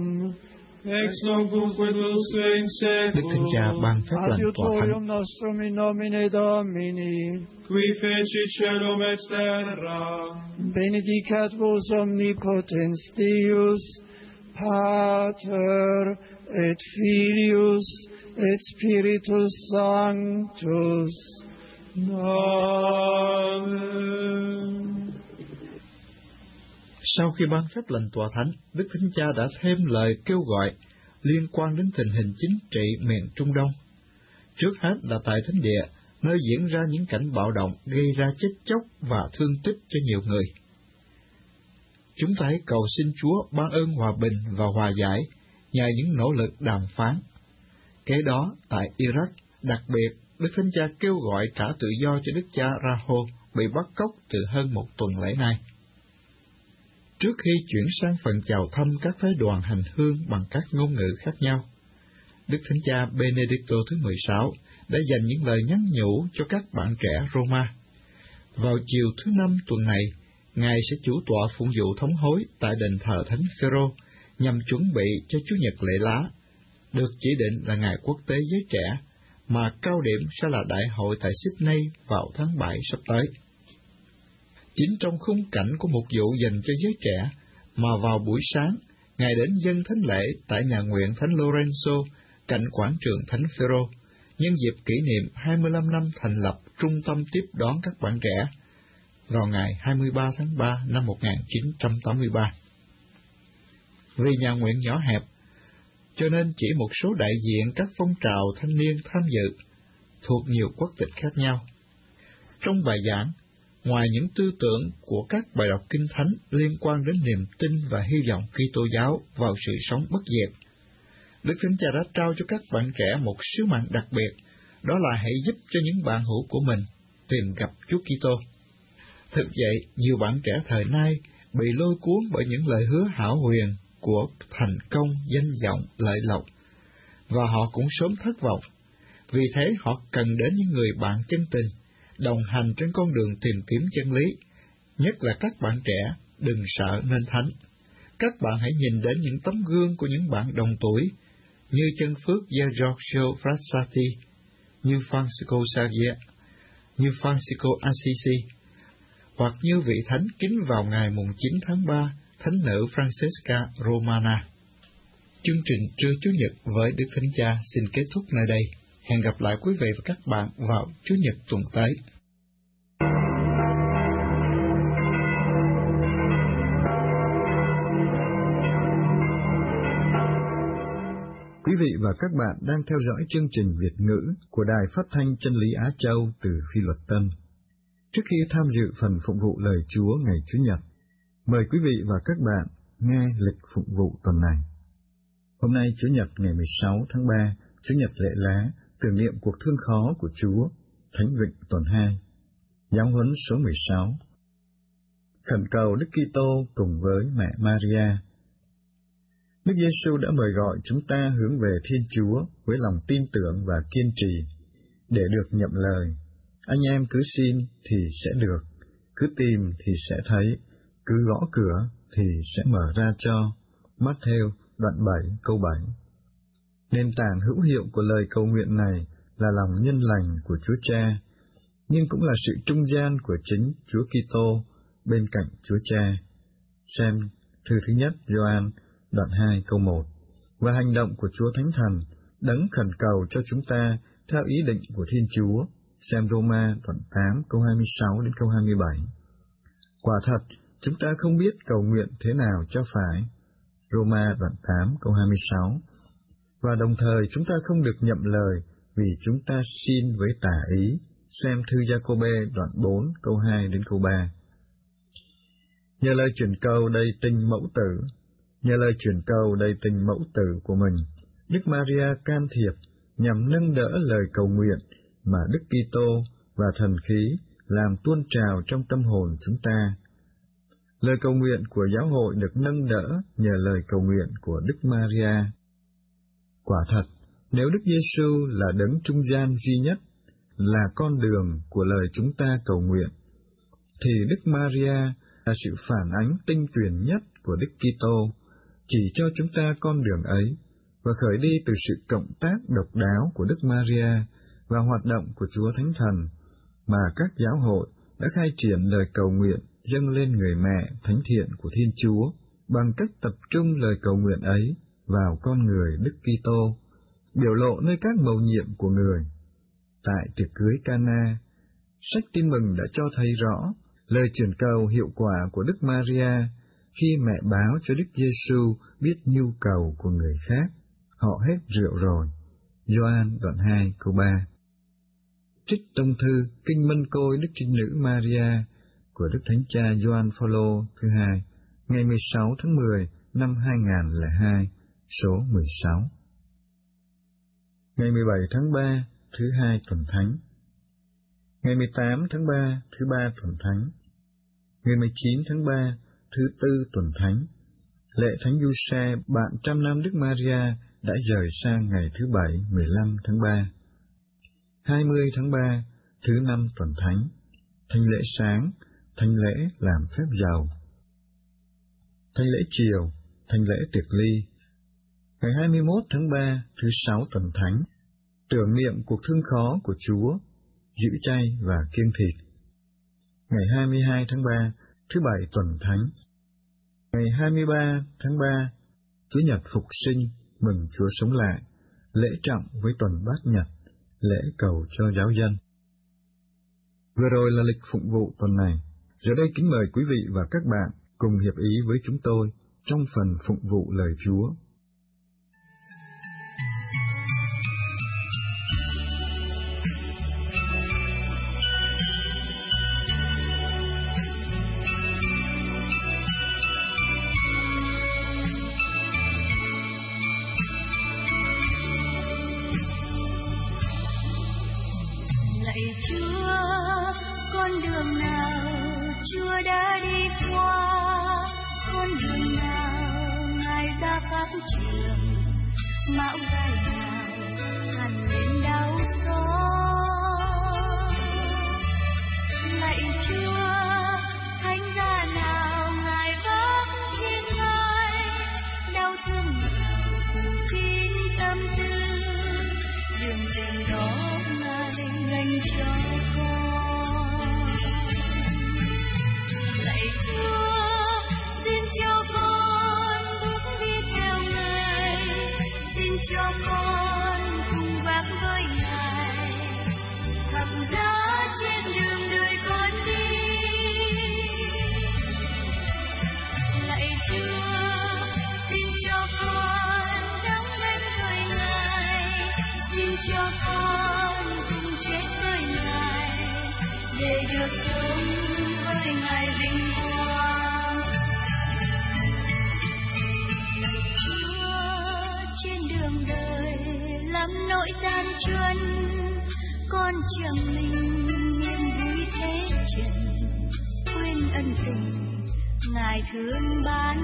Ex nunc usque in Đức Thánh Cha ban phép lành tòa Adiutorium thánh. nostrum in nomine Domini. qui fecit celum et terra. Benedicat vos omnipotens Deus, Pater et Filius et Spiritus Sanctus. Amen. Sau khi ban phép lành tòa thánh, Đức Thánh Cha đã thêm lời kêu gọi liên quan đến tình hình chính trị miền Trung Đông. Trước hết là tại thánh địa, nơi diễn ra những cảnh bạo động gây ra chết chóc và thương tích cho nhiều người. Chúng ta hãy cầu xin Chúa ban ơn hòa bình và hòa giải nhờ những nỗ lực đàm phán. Kế đó, tại Iraq, đặc biệt, Đức Thánh Cha kêu gọi trả tự do cho Đức cha Raho bị bắt cóc từ hơn một tuần lễ nay. Trước khi chuyển sang phần chào thăm các phái đoàn hành hương bằng các ngôn ngữ khác nhau, Đức Thánh Cha Benedicto thứ mười sáu đã dành những lời nhắn nhủ cho các bạn trẻ Roma. Vào chiều thứ năm tuần này, Ngài sẽ chủ tọa phụng vụ thống hối tại đền thờ Thánh Phêrô nhằm chuẩn bị cho Chủ nhật lễ lá, được chỉ định là ngày quốc tế giới trẻ, mà cao điểm sẽ là đại hội tại Sydney vào tháng bảy sắp tới. Chính trong khung cảnh của một vụ dành cho giới trẻ, mà vào buổi sáng, Ngài đến dâng thánh lễ tại nhà nguyện Thánh Lorenzo, cạnh quảng trường Thánh Phêrô, nhân dịp kỷ niệm hai mươi lăm năm thành lập trung tâm tiếp đón các bạn trẻ, vào ngày hai mươi ba tháng ba năm một nghìn chín trăm tám mươi ba. Vì nhà nguyện nhỏ hẹp, cho nên chỉ một số đại diện các phong trào thanh niên tham dự, thuộc nhiều quốc tịch khác nhau. Trong bài giảng, ngoài những tư tưởng của các bài đọc Kinh Thánh liên quan đến niềm tin và hy vọng Kitô giáo vào sự sống bất diệt, Đức Thánh Cha đã trao cho các bạn trẻ một sứ mạng đặc biệt, đó là hãy giúp cho những bạn hữu của mình tìm gặp Chúa Kitô. Thực vậy, nhiều bạn trẻ thời nay bị lôi cuốn bởi những lời hứa hão huyền của thành công, danh vọng, lợi lộc, và họ cũng sớm thất vọng. Vì thế họ cần đến những người bạn chân tình, đồng hành trên con đường tìm kiếm chân lý. Nhất là các bạn trẻ, đừng sợ nên thánh. Các bạn hãy nhìn đến những tấm gương của những bạn đồng tuổi, như chân phước gia Giorgio Frassati, như Francisco Xavier, như Francisco Assisi, hoặc như vị thánh kính vào ngày mùng chín tháng ba, thánh nữ Francesca Romana. Chương trình trưa Chủ nhật với Đức Thánh Cha xin kết thúc nơi đây. Hẹn gặp lại quý vị và các bạn vào Chủ nhật tuần tới. Quý vị và các bạn đang theo dõi chương trình Việt ngữ của Đài Phát thanh Chân lý Á Châu từ Phi Luật Tân. Trước khi tham dự phần phụng vụ lời Chúa ngày Chủ nhật, mời quý vị và các bạn nghe lịch phụng vụ tuần này. Hôm nay Chủ nhật ngày mười sáu tháng ba, Chủ nhật lễ lá, tưởng niệm cuộc thương khó của Chúa, Thánh Vịnh tuần hai. Giáo huấn số mười sáu. Khẩn cầu Đức Kitô cùng với mẹ Maria. Đức Giêsu đã mời gọi chúng ta hướng về Thiên Chúa với lòng tin tưởng và kiên trì để được nhậm lời. Anh em cứ xin thì sẽ được, cứ tìm thì sẽ thấy, cứ gõ cửa thì sẽ mở ra cho. Matthew đoạn bảy câu bảy. Nền tảng hữu hiệu của lời cầu nguyện này là lòng nhân lành của Chúa Cha, nhưng cũng là sự trung gian của chính Chúa Kitô bên cạnh Chúa Cha. Xem thư thứ nhất Gioan đoạn hai câu một. Và hành động của Chúa Thánh Thần đấng khẩn cầu cho chúng ta theo ý định của Thiên Chúa. Xem Roma đoạn tám câu hai mươi sáu đến câu hai mươi bảy. Quả thật, chúng ta không biết cầu nguyện thế nào cho phải. Roma đoạn tám câu hai mươi sáu. Và đồng thời chúng ta không được nhậm lời vì chúng ta xin với tà ý. Xem thư Gia-cô-bê đoạn bốn câu hai đến câu ba. Nhờ lời truyền cầu đầy tình mẫu tử, nhờ lời truyền cầu đầy tình mẫu tử của mình, Đức Maria can thiệp nhằm nâng đỡ lời cầu nguyện mà Đức Kitô và thần khí làm tuôn trào trong tâm hồn chúng ta. Lời cầu nguyện của giáo hội được nâng đỡ nhờ lời cầu nguyện của Đức Maria. Quả thật, nếu Đức Giêsu là đấng trung gian duy nhất, là con đường của lời chúng ta cầu nguyện, thì Đức Maria là sự phản ánh tinh tuyển nhất của Đức Kitô, chỉ cho chúng ta con đường ấy, và khởi đi từ sự cộng tác độc đáo của Đức Maria và hoạt động của Chúa Thánh Thần, mà các giáo hội đã khai triển lời cầu nguyện dâng lên người mẹ thánh thiện của Thiên Chúa bằng cách tập trung lời cầu nguyện ấy vào con người Đức Kitô, biểu lộ nơi các mầu nhiệm của người. Tại tiệc cưới Cana, sách Tin Mừng đã cho thấy rõ lời truyền cầu hiệu quả của Đức Maria khi mẹ báo cho Đức Giêsu biết nhu cầu của người khác. Họ hết rượu rồi. Gioan đoạn hai câu ba. Trích tông thư Kinh Mân Côi Đức Trinh Nữ Maria của Đức Thánh Cha Gioan Phaolô thứ hai, ngày mười sáu tháng mười năm hai nghìn không trăm lẻ hai, số mười sáu. Ngày mười bảy tháng ba, thứ hai tuần thánh. Ngày mười tám tháng ba, thứ ba tuần thánh. Ngày mười chín tháng ba, thứ tư tuần thánh. Lễ Thánh Giuse, bạn trăm năm Đức Maria, đã dời sang ngày thứ bảy mười lăm tháng ba. hai mươi tháng ba, thứ năm tuần thánh. Thánh lễ sáng, thánh lễ làm phép dầu. Thánh lễ chiều, thánh lễ tiệc ly. Ngày hai mươi mốt tháng ba, thứ sáu tuần thánh. Tưởng niệm cuộc thương khó của Chúa, giữ chay và kiêng thịt. Ngày hai mươi hai tháng ba, thứ bảy tuần thánh. Ngày hai mươi ba tháng ba, Chủ nhật Phục sinh, mừng Chúa sống lại, lễ trọng với tuần Bát Nhật, lễ cầu cho giáo dân. Vừa rồi là lịch phụng vụ tuần này. Giờ đây kính mời quý vị và các bạn cùng hiệp ý với chúng tôi trong phần phụng vụ lời Chúa. góc trường, mão vai ngài hằn lên đau xót. Lạy Chúa, thánh giá nào ngài vác trên vai, đau thương nào phủ kín tâm tư, đường tình đó ngài dành cho con. Lạy Chúa, xin cho con bước đi theo ngài, xin cho con cùng vác với ngài thập giá trên đường đời con đi. Lạy Chúa, xin cho con đóng đánh với ngài, xin cho con cùng chết với ngài để được sống với ngài vinh quang. Chúa, trên đường đời lắm nỗi gian truân, con chẳng mình niềm vui thế trần, quên ân tình ngài thương ban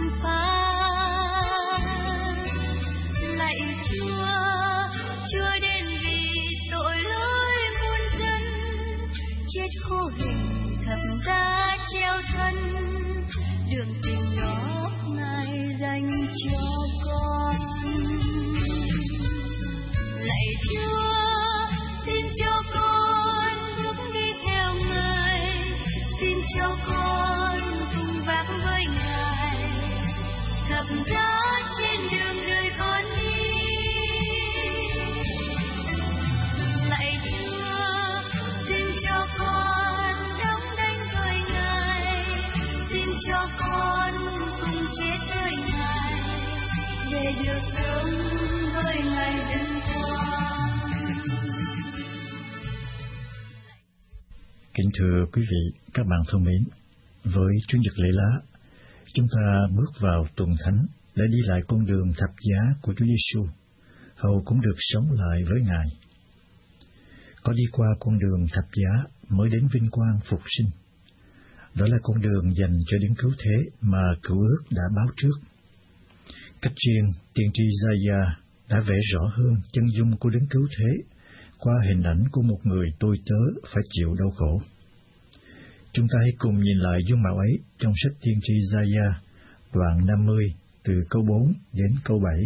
phát. Lạy Chúa, Chúa đến vì tội lỗi muôn dân, chết khô hình thập giá treo thân, đường tình đó ngài dành cho con. Lạy Chúa, xin cho con bước đi theo ngài, xin cho con cùng vác với ngài thập giá trên đường đời con đi. Lạy Chúa, xin cho con đóng đánh với ngài, xin cho con cùng chết với ngài để được sống với ngài vinh quang. Kính thưa quý vị, các bạn thân mến, với Chủ nhật lễ lá, chúng ta bước vào tuần thánh để đi lại con đường thập giá của Chúa Giêsu, hầu cũng được sống lại với Ngài. Có đi qua con đường thập giá mới đến vinh quang phục sinh. Đó là con đường dành cho đấng cứu thế mà Cựu Ước đã báo trước. Cách riêng, tiên tri Gia-gia đã vẽ rõ hơn chân dung của đấng cứu thế qua hình ảnh của một người tôi tớ phải chịu đau khổ. Chúng ta hãy cùng nhìn lại dung mạo ấy trong sách tiên tri Gia-gia, đoạn năm mươi, từ câu bốn đến câu bảy.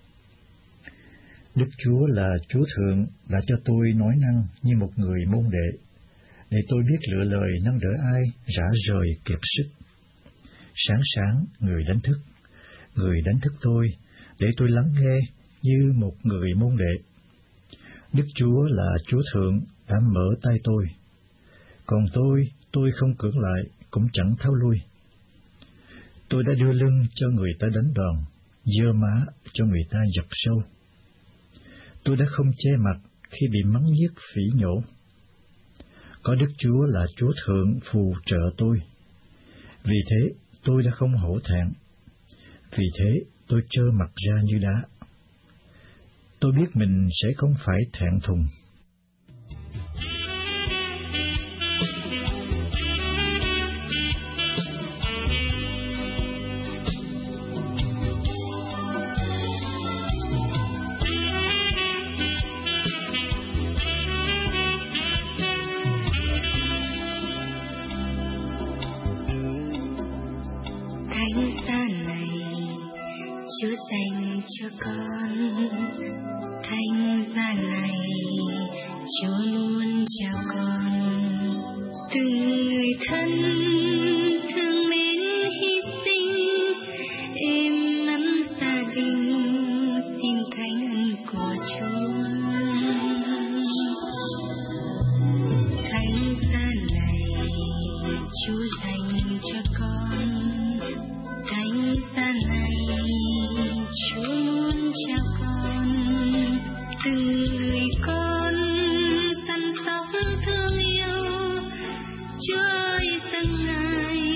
Đức Chúa là Chúa Thượng đã cho tôi nói năng như một người môn đệ, để tôi biết lựa lời nâng đỡ ai rã rời kiệt sức. Sáng sáng người đánh thức, người đánh thức tôi, để tôi lắng nghe như một người môn đệ. Đức Chúa là Chúa Thượng đã mở tay tôi, còn tôi, tôi không cưỡng lại, cũng chẳng tháo lui. Tôi đã đưa lưng cho người ta đánh đòn, giơ má cho người ta giật sâu. Tôi đã không che mặt khi bị mắng nhiếc phỉ nhổ. Có Đức Chúa là Chúa Thượng phù trợ tôi, vì thế tôi đã không hổ thẹn. Vì thế tôi trơ mặt ra như đá. Tôi biết mình sẽ không phải thẹn thùng. Thánh giá này Chúa dành cho con, thánh giá này Chúa luôn chào con. Từng người thân thương mến hy sinh, êm ấm gia đình xin thánh ân của Chúa. Thánh giá này Chúa dành cho con, thánh giá này Chúa luôn chào con. Từng người con săn sóc thương yêu, Chúa ơi dâng Ngài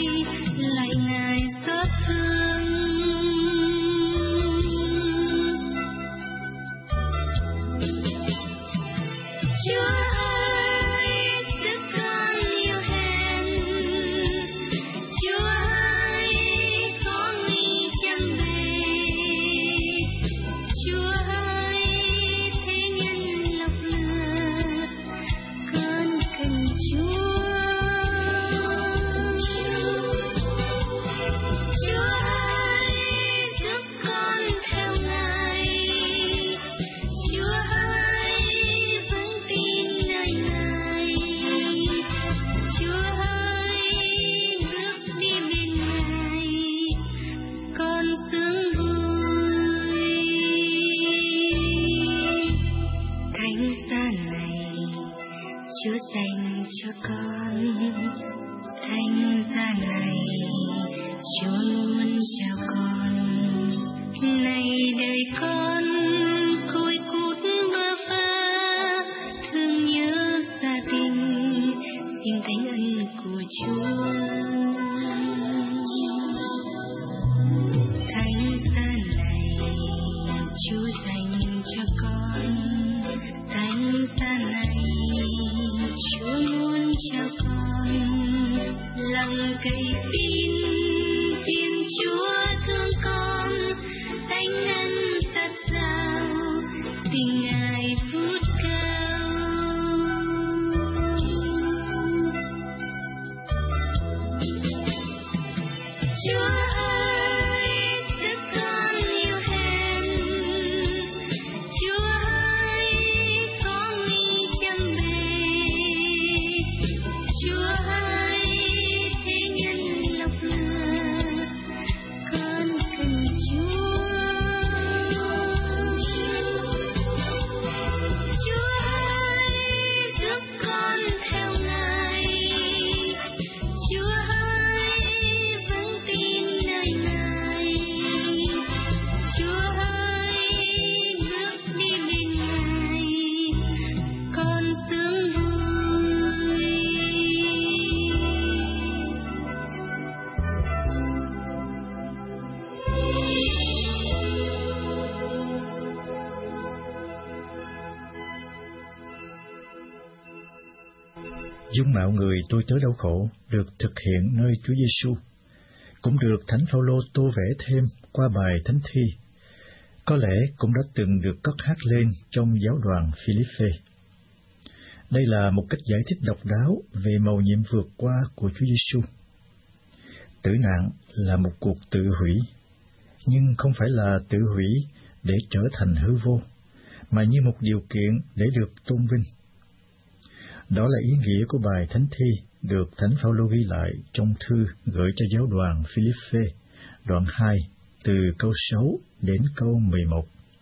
Dung mạo người tôi tớ đau khổ được thực hiện nơi Chúa Giêsu, cũng được Thánh Phaolô tô vẽ thêm qua bài Thánh Thi, có lẽ cũng đã từng được cất hát lên trong giáo đoàn Philippe. Đây là một cách giải thích độc đáo về mầu nhiệm vượt qua của Chúa Giêsu. Tử nạn là một cuộc tự hủy, nhưng không phải là tự hủy để trở thành hư vô, mà như một điều kiện để được tôn vinh. Đó là ý nghĩa của bài Thánh Thi được Thánh Phaolô ghi lại trong thư gửi cho giáo đoàn Philippe, đoạn hai, từ câu sáu đến câu mười một.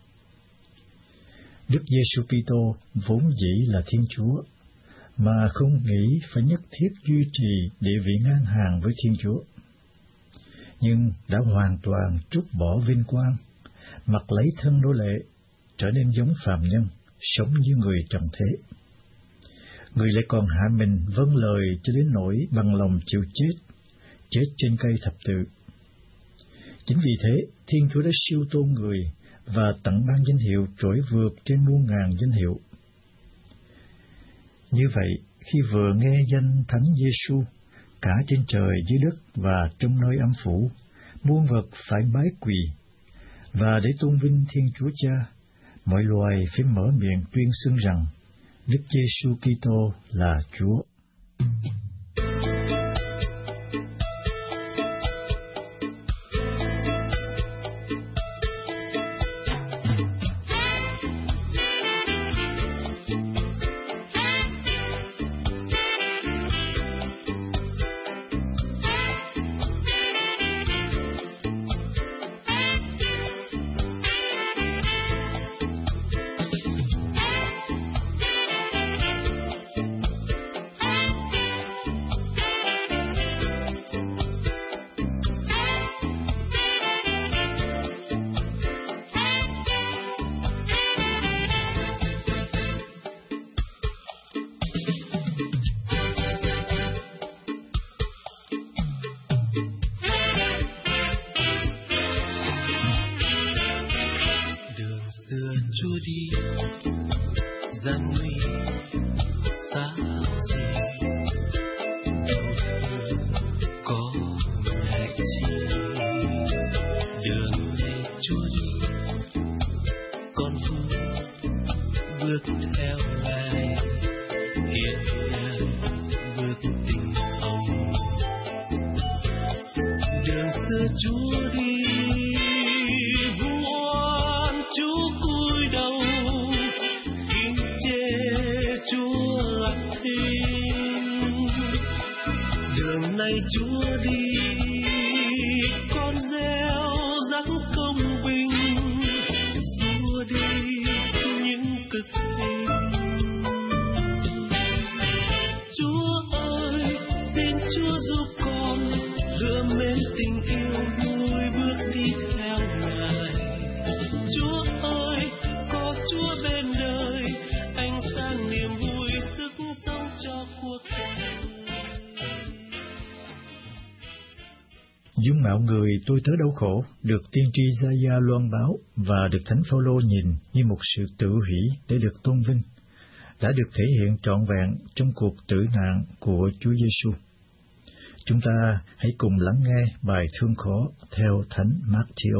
Đức Giêsu Kitô vốn dĩ là Thiên Chúa, mà không nghĩ phải nhất thiết duy trì địa vị ngang hàng với Thiên Chúa, nhưng đã hoàn toàn trút bỏ vinh quang, mặc lấy thân nô lệ, trở nên giống phàm nhân, sống như người trần thế. Người lại còn hạ mình vâng lời cho đến nỗi bằng lòng chịu chết, chết trên cây thập tự. Chính vì thế, Thiên Chúa đã siêu tôn người và tặng ban danh hiệu trỗi vượt trên muôn ngàn danh hiệu. Như vậy, khi vừa nghe danh Thánh Giêsu, cả trên trời dưới đất và trong nơi âm phủ, muôn vật phải bái quỳ, và để tôn vinh Thiên Chúa Cha, mọi loài phải mở miệng tuyên xưng rằng Đức Giêsu Kitô là Chúa. Dung mạo người tôi tớ đau khổ được tiên tri Gia-gia loan báo và được Thánh Phaolô nhìn như một sự tự hủy để được tôn vinh, đã được thể hiện trọn vẹn trong cuộc tử nạn của Chúa Giêsu. Chúng ta hãy cùng lắng nghe bài thương khó theo Thánh Mác-thi-ô.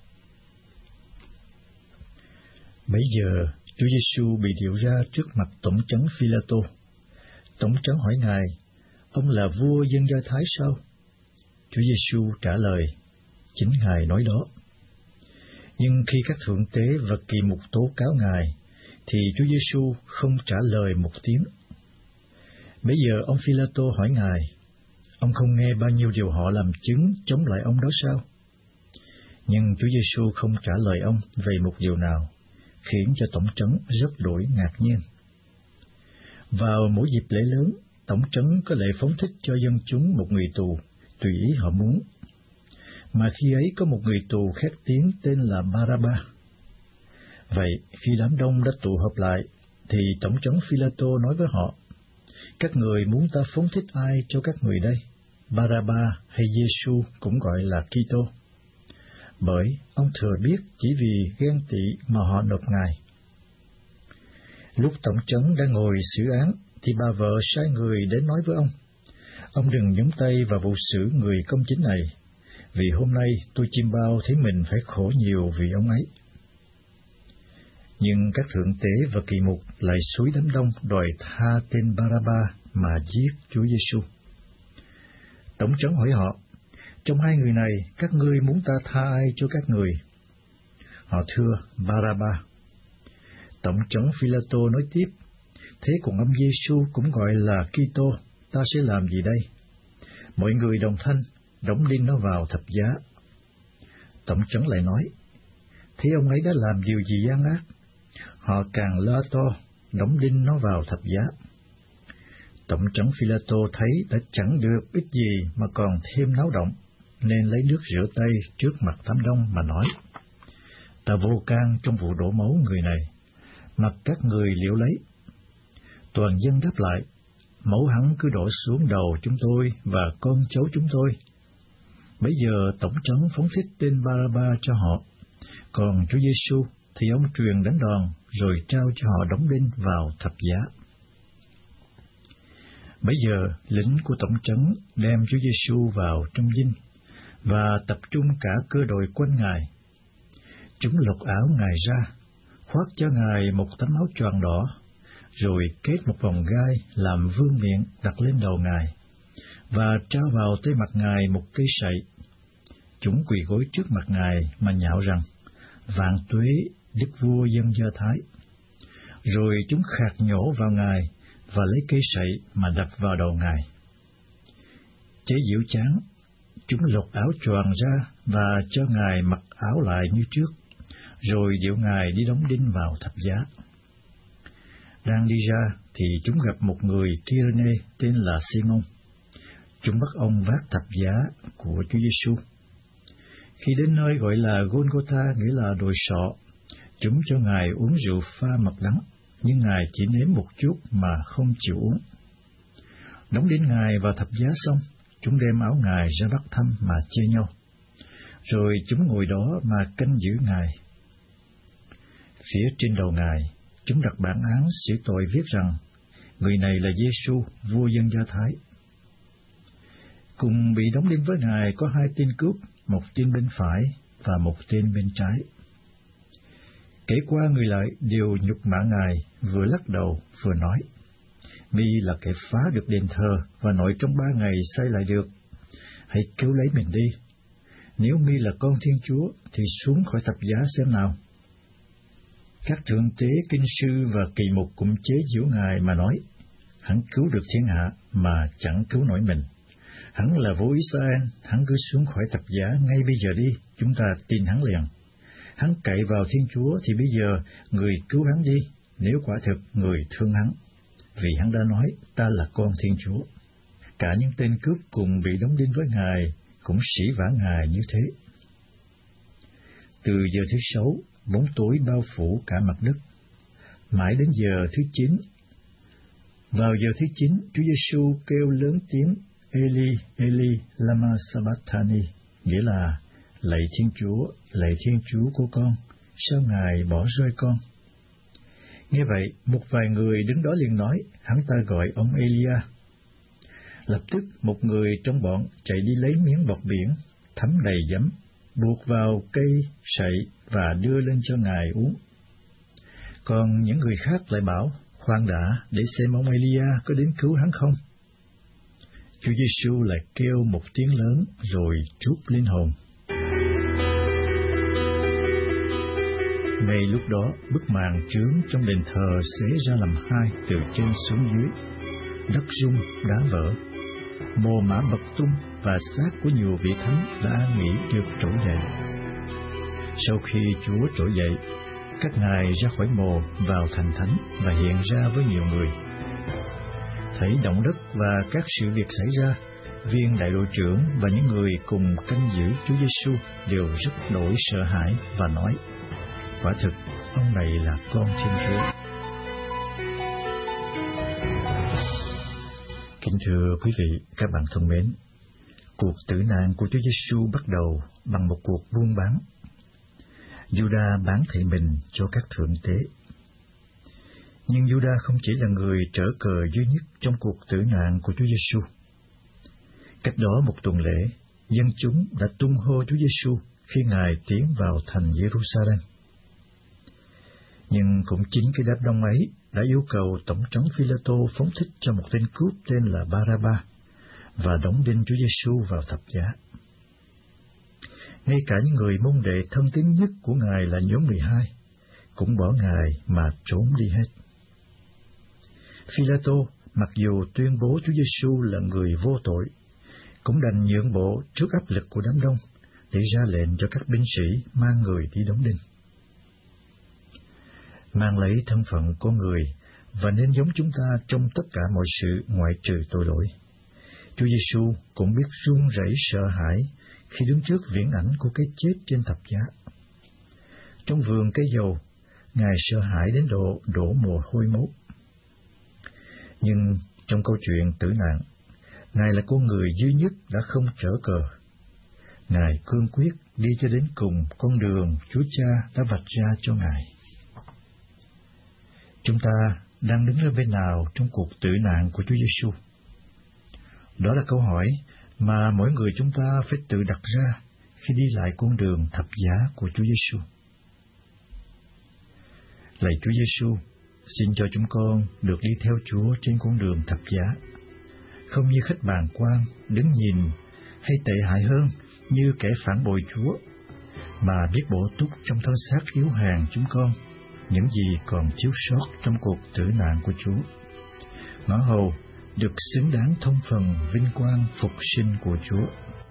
Bấy giờ, Chúa Giêsu bị điệu ra trước mặt tổng trấn Phi-la-tô. Tổng trấn hỏi Ngài, ông là vua dân Do Thái sao? Chúa Giêsu trả lời, chính Ngài nói đó. Nhưng khi các thượng tế và kỳ mục tố cáo Ngài, thì Chúa Giêsu không trả lời một tiếng. Bây giờ ông Phi-la-tô hỏi Ngài, ông không nghe bao nhiêu điều họ làm chứng chống lại ông đó sao? Nhưng Chúa Giêsu không trả lời ông về một điều nào, khiến cho tổng trấn rất đổi ngạc nhiên. Vào mỗi dịp lễ lớn, tổng trấn có lệ phóng thích cho dân chúng một người tù, tùy ý họ muốn. Mà khi ấy có một người tù khét tiếng tên là Ba-ra-ba. Vậy, khi đám đông đã tụ họp lại, thì tổng trấn Phi-la-tô nói với họ, các người muốn ta phóng thích ai cho các người đây, Ba-ra-ba hay Giê-xu cũng gọi là Ki-tô? Bởi ông thừa biết chỉ vì ghen tị mà họ nộp Ngài. Lúc tổng trấn đang ngồi xử án, thì bà vợ sai người đến nói với ông, ông đừng nhúng tay vào vụ xử người công chính này, vì hôm nay tôi chiêm bao thấy mình phải khổ nhiều vì ông ấy. Nhưng các thượng tế và kỳ mục lại xúi đám đông đòi tha tên Ba-ra-ba mà giết Chúa Giêsu. Tổng trấn hỏi họ, trong hai người này, các ngươi muốn ta tha ai cho các người? Họ thưa, Ba-ra-ba. Tổng trấn Phi-la-tô nói tiếp, thế còn ông Giêsu cũng gọi là Kitô, ta sẽ làm gì đây? Mọi người đồng thanh, đóng đinh nó vào thập giá. Tổng trấn lại nói, thế ông ấy đã làm điều gì gian ác? Họ càng la to, đóng đinh nó vào thập giá. Tổng trấn Phi-la-tô thấy đã chẳng được ích gì mà còn thêm náo động, nên lấy nước rửa tay trước mặt đám đông mà nói, ta vô can trong vụ đổ máu người này, mặc các người liệu lấy. Toàn dân đáp lại, máu hắn cứ đổ xuống đầu chúng tôi và con cháu chúng tôi. Bây giờ tổng trấn phóng thích tên Ba-ra-ba cho họ, còn Chúa Giêsu thì ông truyền đánh đòn rồi trao cho họ đóng đinh vào thập giá. Bây giờ lính của tổng trấn đem Chúa Giêsu vào trong dinh và tập trung cả cơ đội quanh Ngài. Chúng lột áo Ngài ra, khoác cho Ngài một tấm áo choàng đỏ, rồi kết một vòng gai làm vương miện đặt lên đầu Ngài, và trao vào tay mặt Ngài một cây sậy. Chúng quỳ gối trước mặt Ngài mà nhạo rằng, vạn tuế đức vua dân Do Thái. Rồi chúng khạc nhổ vào Ngài và lấy cây sậy mà đặt vào đầu Ngài. Chế giễu chán, chúng lột áo choàng ra và cho Ngài mặc áo lại như trước, rồi điệu Ngài đi đóng đinh vào thập giá. Đang đi ra thì chúng gặp một người Kyrene tên là Simon. Chúng bắt ông vác thập giá của Chúa Giêsu. Khi đến nơi gọi là Golgotha, nghĩa là đồi sọ, chúng cho Ngài uống rượu pha mật đắng, nhưng Ngài chỉ nếm một chút mà không chịu uống. Đóng đinh Ngài vào thập giá xong, chúng đem áo Ngài ra bắt thăm mà chê nhau. Rồi chúng ngồi đó mà canh giữ Ngài. Phía trên đầu Ngài, chúng đặt bản án xử tội viết rằng, người này là Giêsu, vua dân Do Thái. Cùng bị đóng đinh với Ngài có hai tên cướp, một tên bên phải và một tên bên trái. Kể qua người lại đều nhục mạ Ngài, vừa lắc đầu vừa nói, mi là kẻ phá được đền thờ và nội trong ba ngày xây lại được. Hãy cứu lấy mình đi. Nếu mi là con Thiên Chúa thì xuống khỏi thập giá xem nào. Các thượng tế, kinh sư và kỳ mục cũng chế giễu Ngài mà nói, hắn cứu được thiên hạ mà chẳng cứu nổi mình. Hắn là vua Israel, hắn cứ xuống khỏi thập giá ngay bây giờ đi, chúng ta tin hắn liền. Hắn cậy vào Thiên Chúa thì bây giờ người cứu hắn đi, nếu quả thực người thương hắn, vì hắn đã nói, ta là con Thiên Chúa. Cả những tên cướp cùng bị đóng đinh với Ngài cũng sỉ vả Ngài như thế. Từ giờ thứ sáu, bóng tối bao phủ cả mặt đất, mãi đến giờ thứ chín. Vào giờ thứ chín, Chúa Giêsu kêu lớn tiếng, Eli, Eli, lama sabachthani, nghĩa là, lạy Thiên Chúa, lạy Thiên Chúa của con, sao Ngài bỏ rơi con? Nghe vậy, một vài người đứng đó liền nói, hắn ta gọi ông Elia. Lập tức một người trong bọn chạy đi lấy miếng bọt biển, thấm đầy giấm, buộc vào cây sậy và đưa lên cho Ngài uống. Còn những người khác lại bảo, khoan đã, để xem ông Elia có đến cứu hắn không. Chúa Giêsu lại kêu một tiếng lớn rồi trút linh hồn. Ngay lúc đó, bức màn trướng trong đền thờ xé ra làm hai từ trên xuống dưới, đất rung, đá vỡ, mồ mả bật tung và xác của nhiều vị thánh đã an nghỉ được trỗi dậy. Sau khi Chúa trỗi dậy, các ngài ra khỏi mồ vào thành thánh và hiện ra với nhiều người. Thấy động đất và các sự việc xảy ra, viên đại đội trưởng và những người cùng canh giữ Chúa Giêsu đều rất đổi sợ hãi và nói, quả thực ông này là con Thiên Chúa. Kính thưa quý vị, các bạn thân mến, cuộc tử nạn của Chúa Giêsu bắt đầu bằng một cuộc buôn bán. Giuđa bán thầy mình cho các thượng tế. Nhưng Giuđa không chỉ là người trở cờ duy nhất trong cuộc tử nạn của Chúa Giêsu. Cách đó một tuần lễ, dân chúng đã tung hô Chúa Giêsu khi Ngài tiến vào thành Jerusalem. Nhưng cũng chính cái đám đông ấy đã yêu cầu tổng trấn Phi-lê-tô phóng thích cho một tên cướp tên là Ba-ra-ba và đóng đinh Chúa Giêsu vào thập giá. Ngay cả những người môn đệ thân tín nhất của Ngài là nhóm mười hai cũng bỏ Ngài mà trốn đi hết. Phi-lê-tô mặc dù tuyên bố Chúa Giêsu là người vô tội, cũng đành nhượng bộ trước áp lực của đám đông để ra lệnh cho các binh sĩ mang người đi đóng đinh. Mang lấy thân phận con người và nên giống chúng ta trong tất cả mọi sự ngoại trừ tội lỗi, Chúa Giêsu cũng biết run rẩy sợ hãi khi đứng trước viễn ảnh của cái chết trên thập giá. Trong vườn cây dầu, Ngài sợ hãi đến độ đổ mồ hôi máu. Nhưng trong câu chuyện tử nạn, Ngài là con người duy nhất đã không trở cờ. Ngài cương quyết đi cho đến cùng con đường Chúa Cha đã vạch ra cho Ngài. Chúng ta đang đứng ở bên nào trong cuộc tử nạn của Chúa Giêsu? Đó là câu hỏi mà mỗi người chúng ta phải tự đặt ra khi đi lại con đường thập giá của Chúa Giêsu. Lạy Chúa Giêsu, xin cho chúng con được đi theo Chúa trên con đường thập giá, không như khách bàng quan đứng nhìn, hay tệ hại hơn như kẻ phản bội Chúa, mà biết bổ túc trong thân xác yếu hèn chúng con những gì còn thiếu sót trong cuộc tử nạn của Chúa, ngõ hầu được xứng đáng thông phần vinh quang phục sinh của Chúa.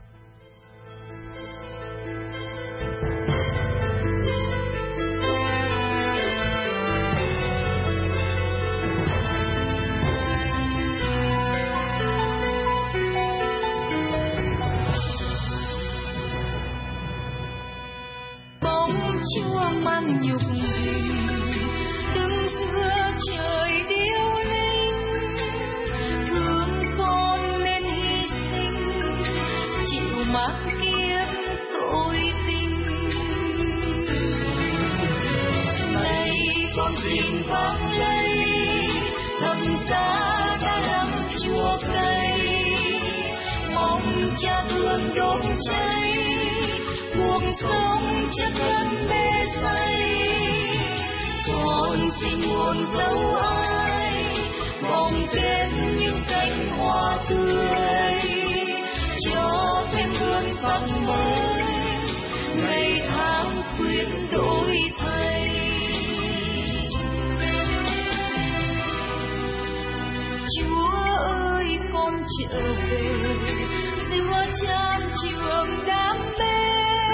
Chúa mang nhục hình đứng giữa trời điêu linh, thương con nên hy sinh chịu mang kiếp tội tình. Này con xin vâng lấy thập giá đã làm chua cay, mong Cha thương đốt cháy cuộc sống chất thân mê say. Con xin muôn dấu ai bồng kết những cánh hoa tươi, cho thêm hương sắc mới ngày tháng khuyến đổi thay. Chúa ơi, con trở về giữa chan trường đam mê,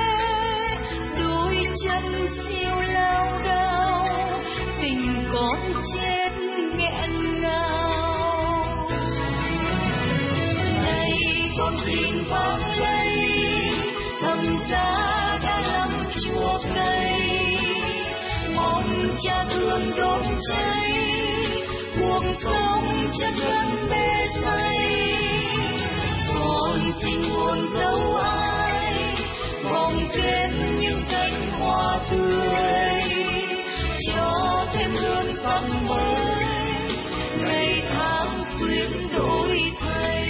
chân siêu lao đao tình con chết nghẹn ngào. Này con xin vâng lấy thập giá đã làm chua cay, mong Cha thương đốt cháy cuộc sống chất thân mê say. Con xin muôn dấu ai bồng kết những cánh hoa tươi, cho thêm hương sắc mới ngày tháng khuyến đổi thay.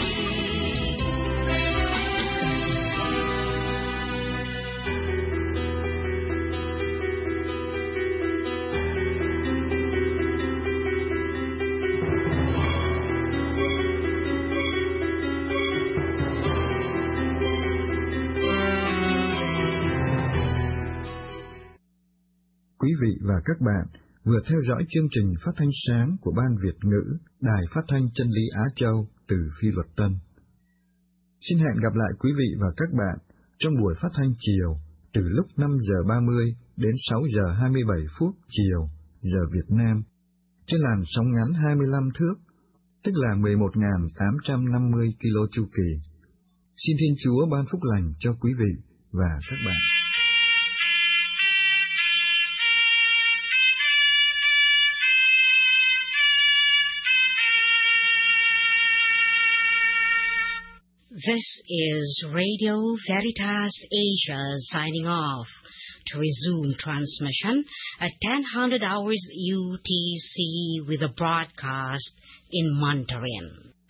Quý vị và các bạn vừa theo dõi chương trình phát thanh sáng của Ban Việt ngữ Đài Phát thanh Chân lý Á Châu từ Phi Luật Tân. Xin hẹn gặp lại quý vị và các bạn trong buổi phát thanh chiều từ lúc năm giờ ba mươi đến sáu giờ hai mươi bảy phút chiều giờ Việt Nam trên làn sóng ngắn hai mươi lăm thước, tức là mười một nghìn tám trăm năm mươi ki lô chu kỳ. Xin Thiên Chúa ban phúc lành cho quý vị và các bạn. This is Radio Veritas Asia signing off. to resume transmission at ten hundred hours U T C with a broadcast in Mandarin.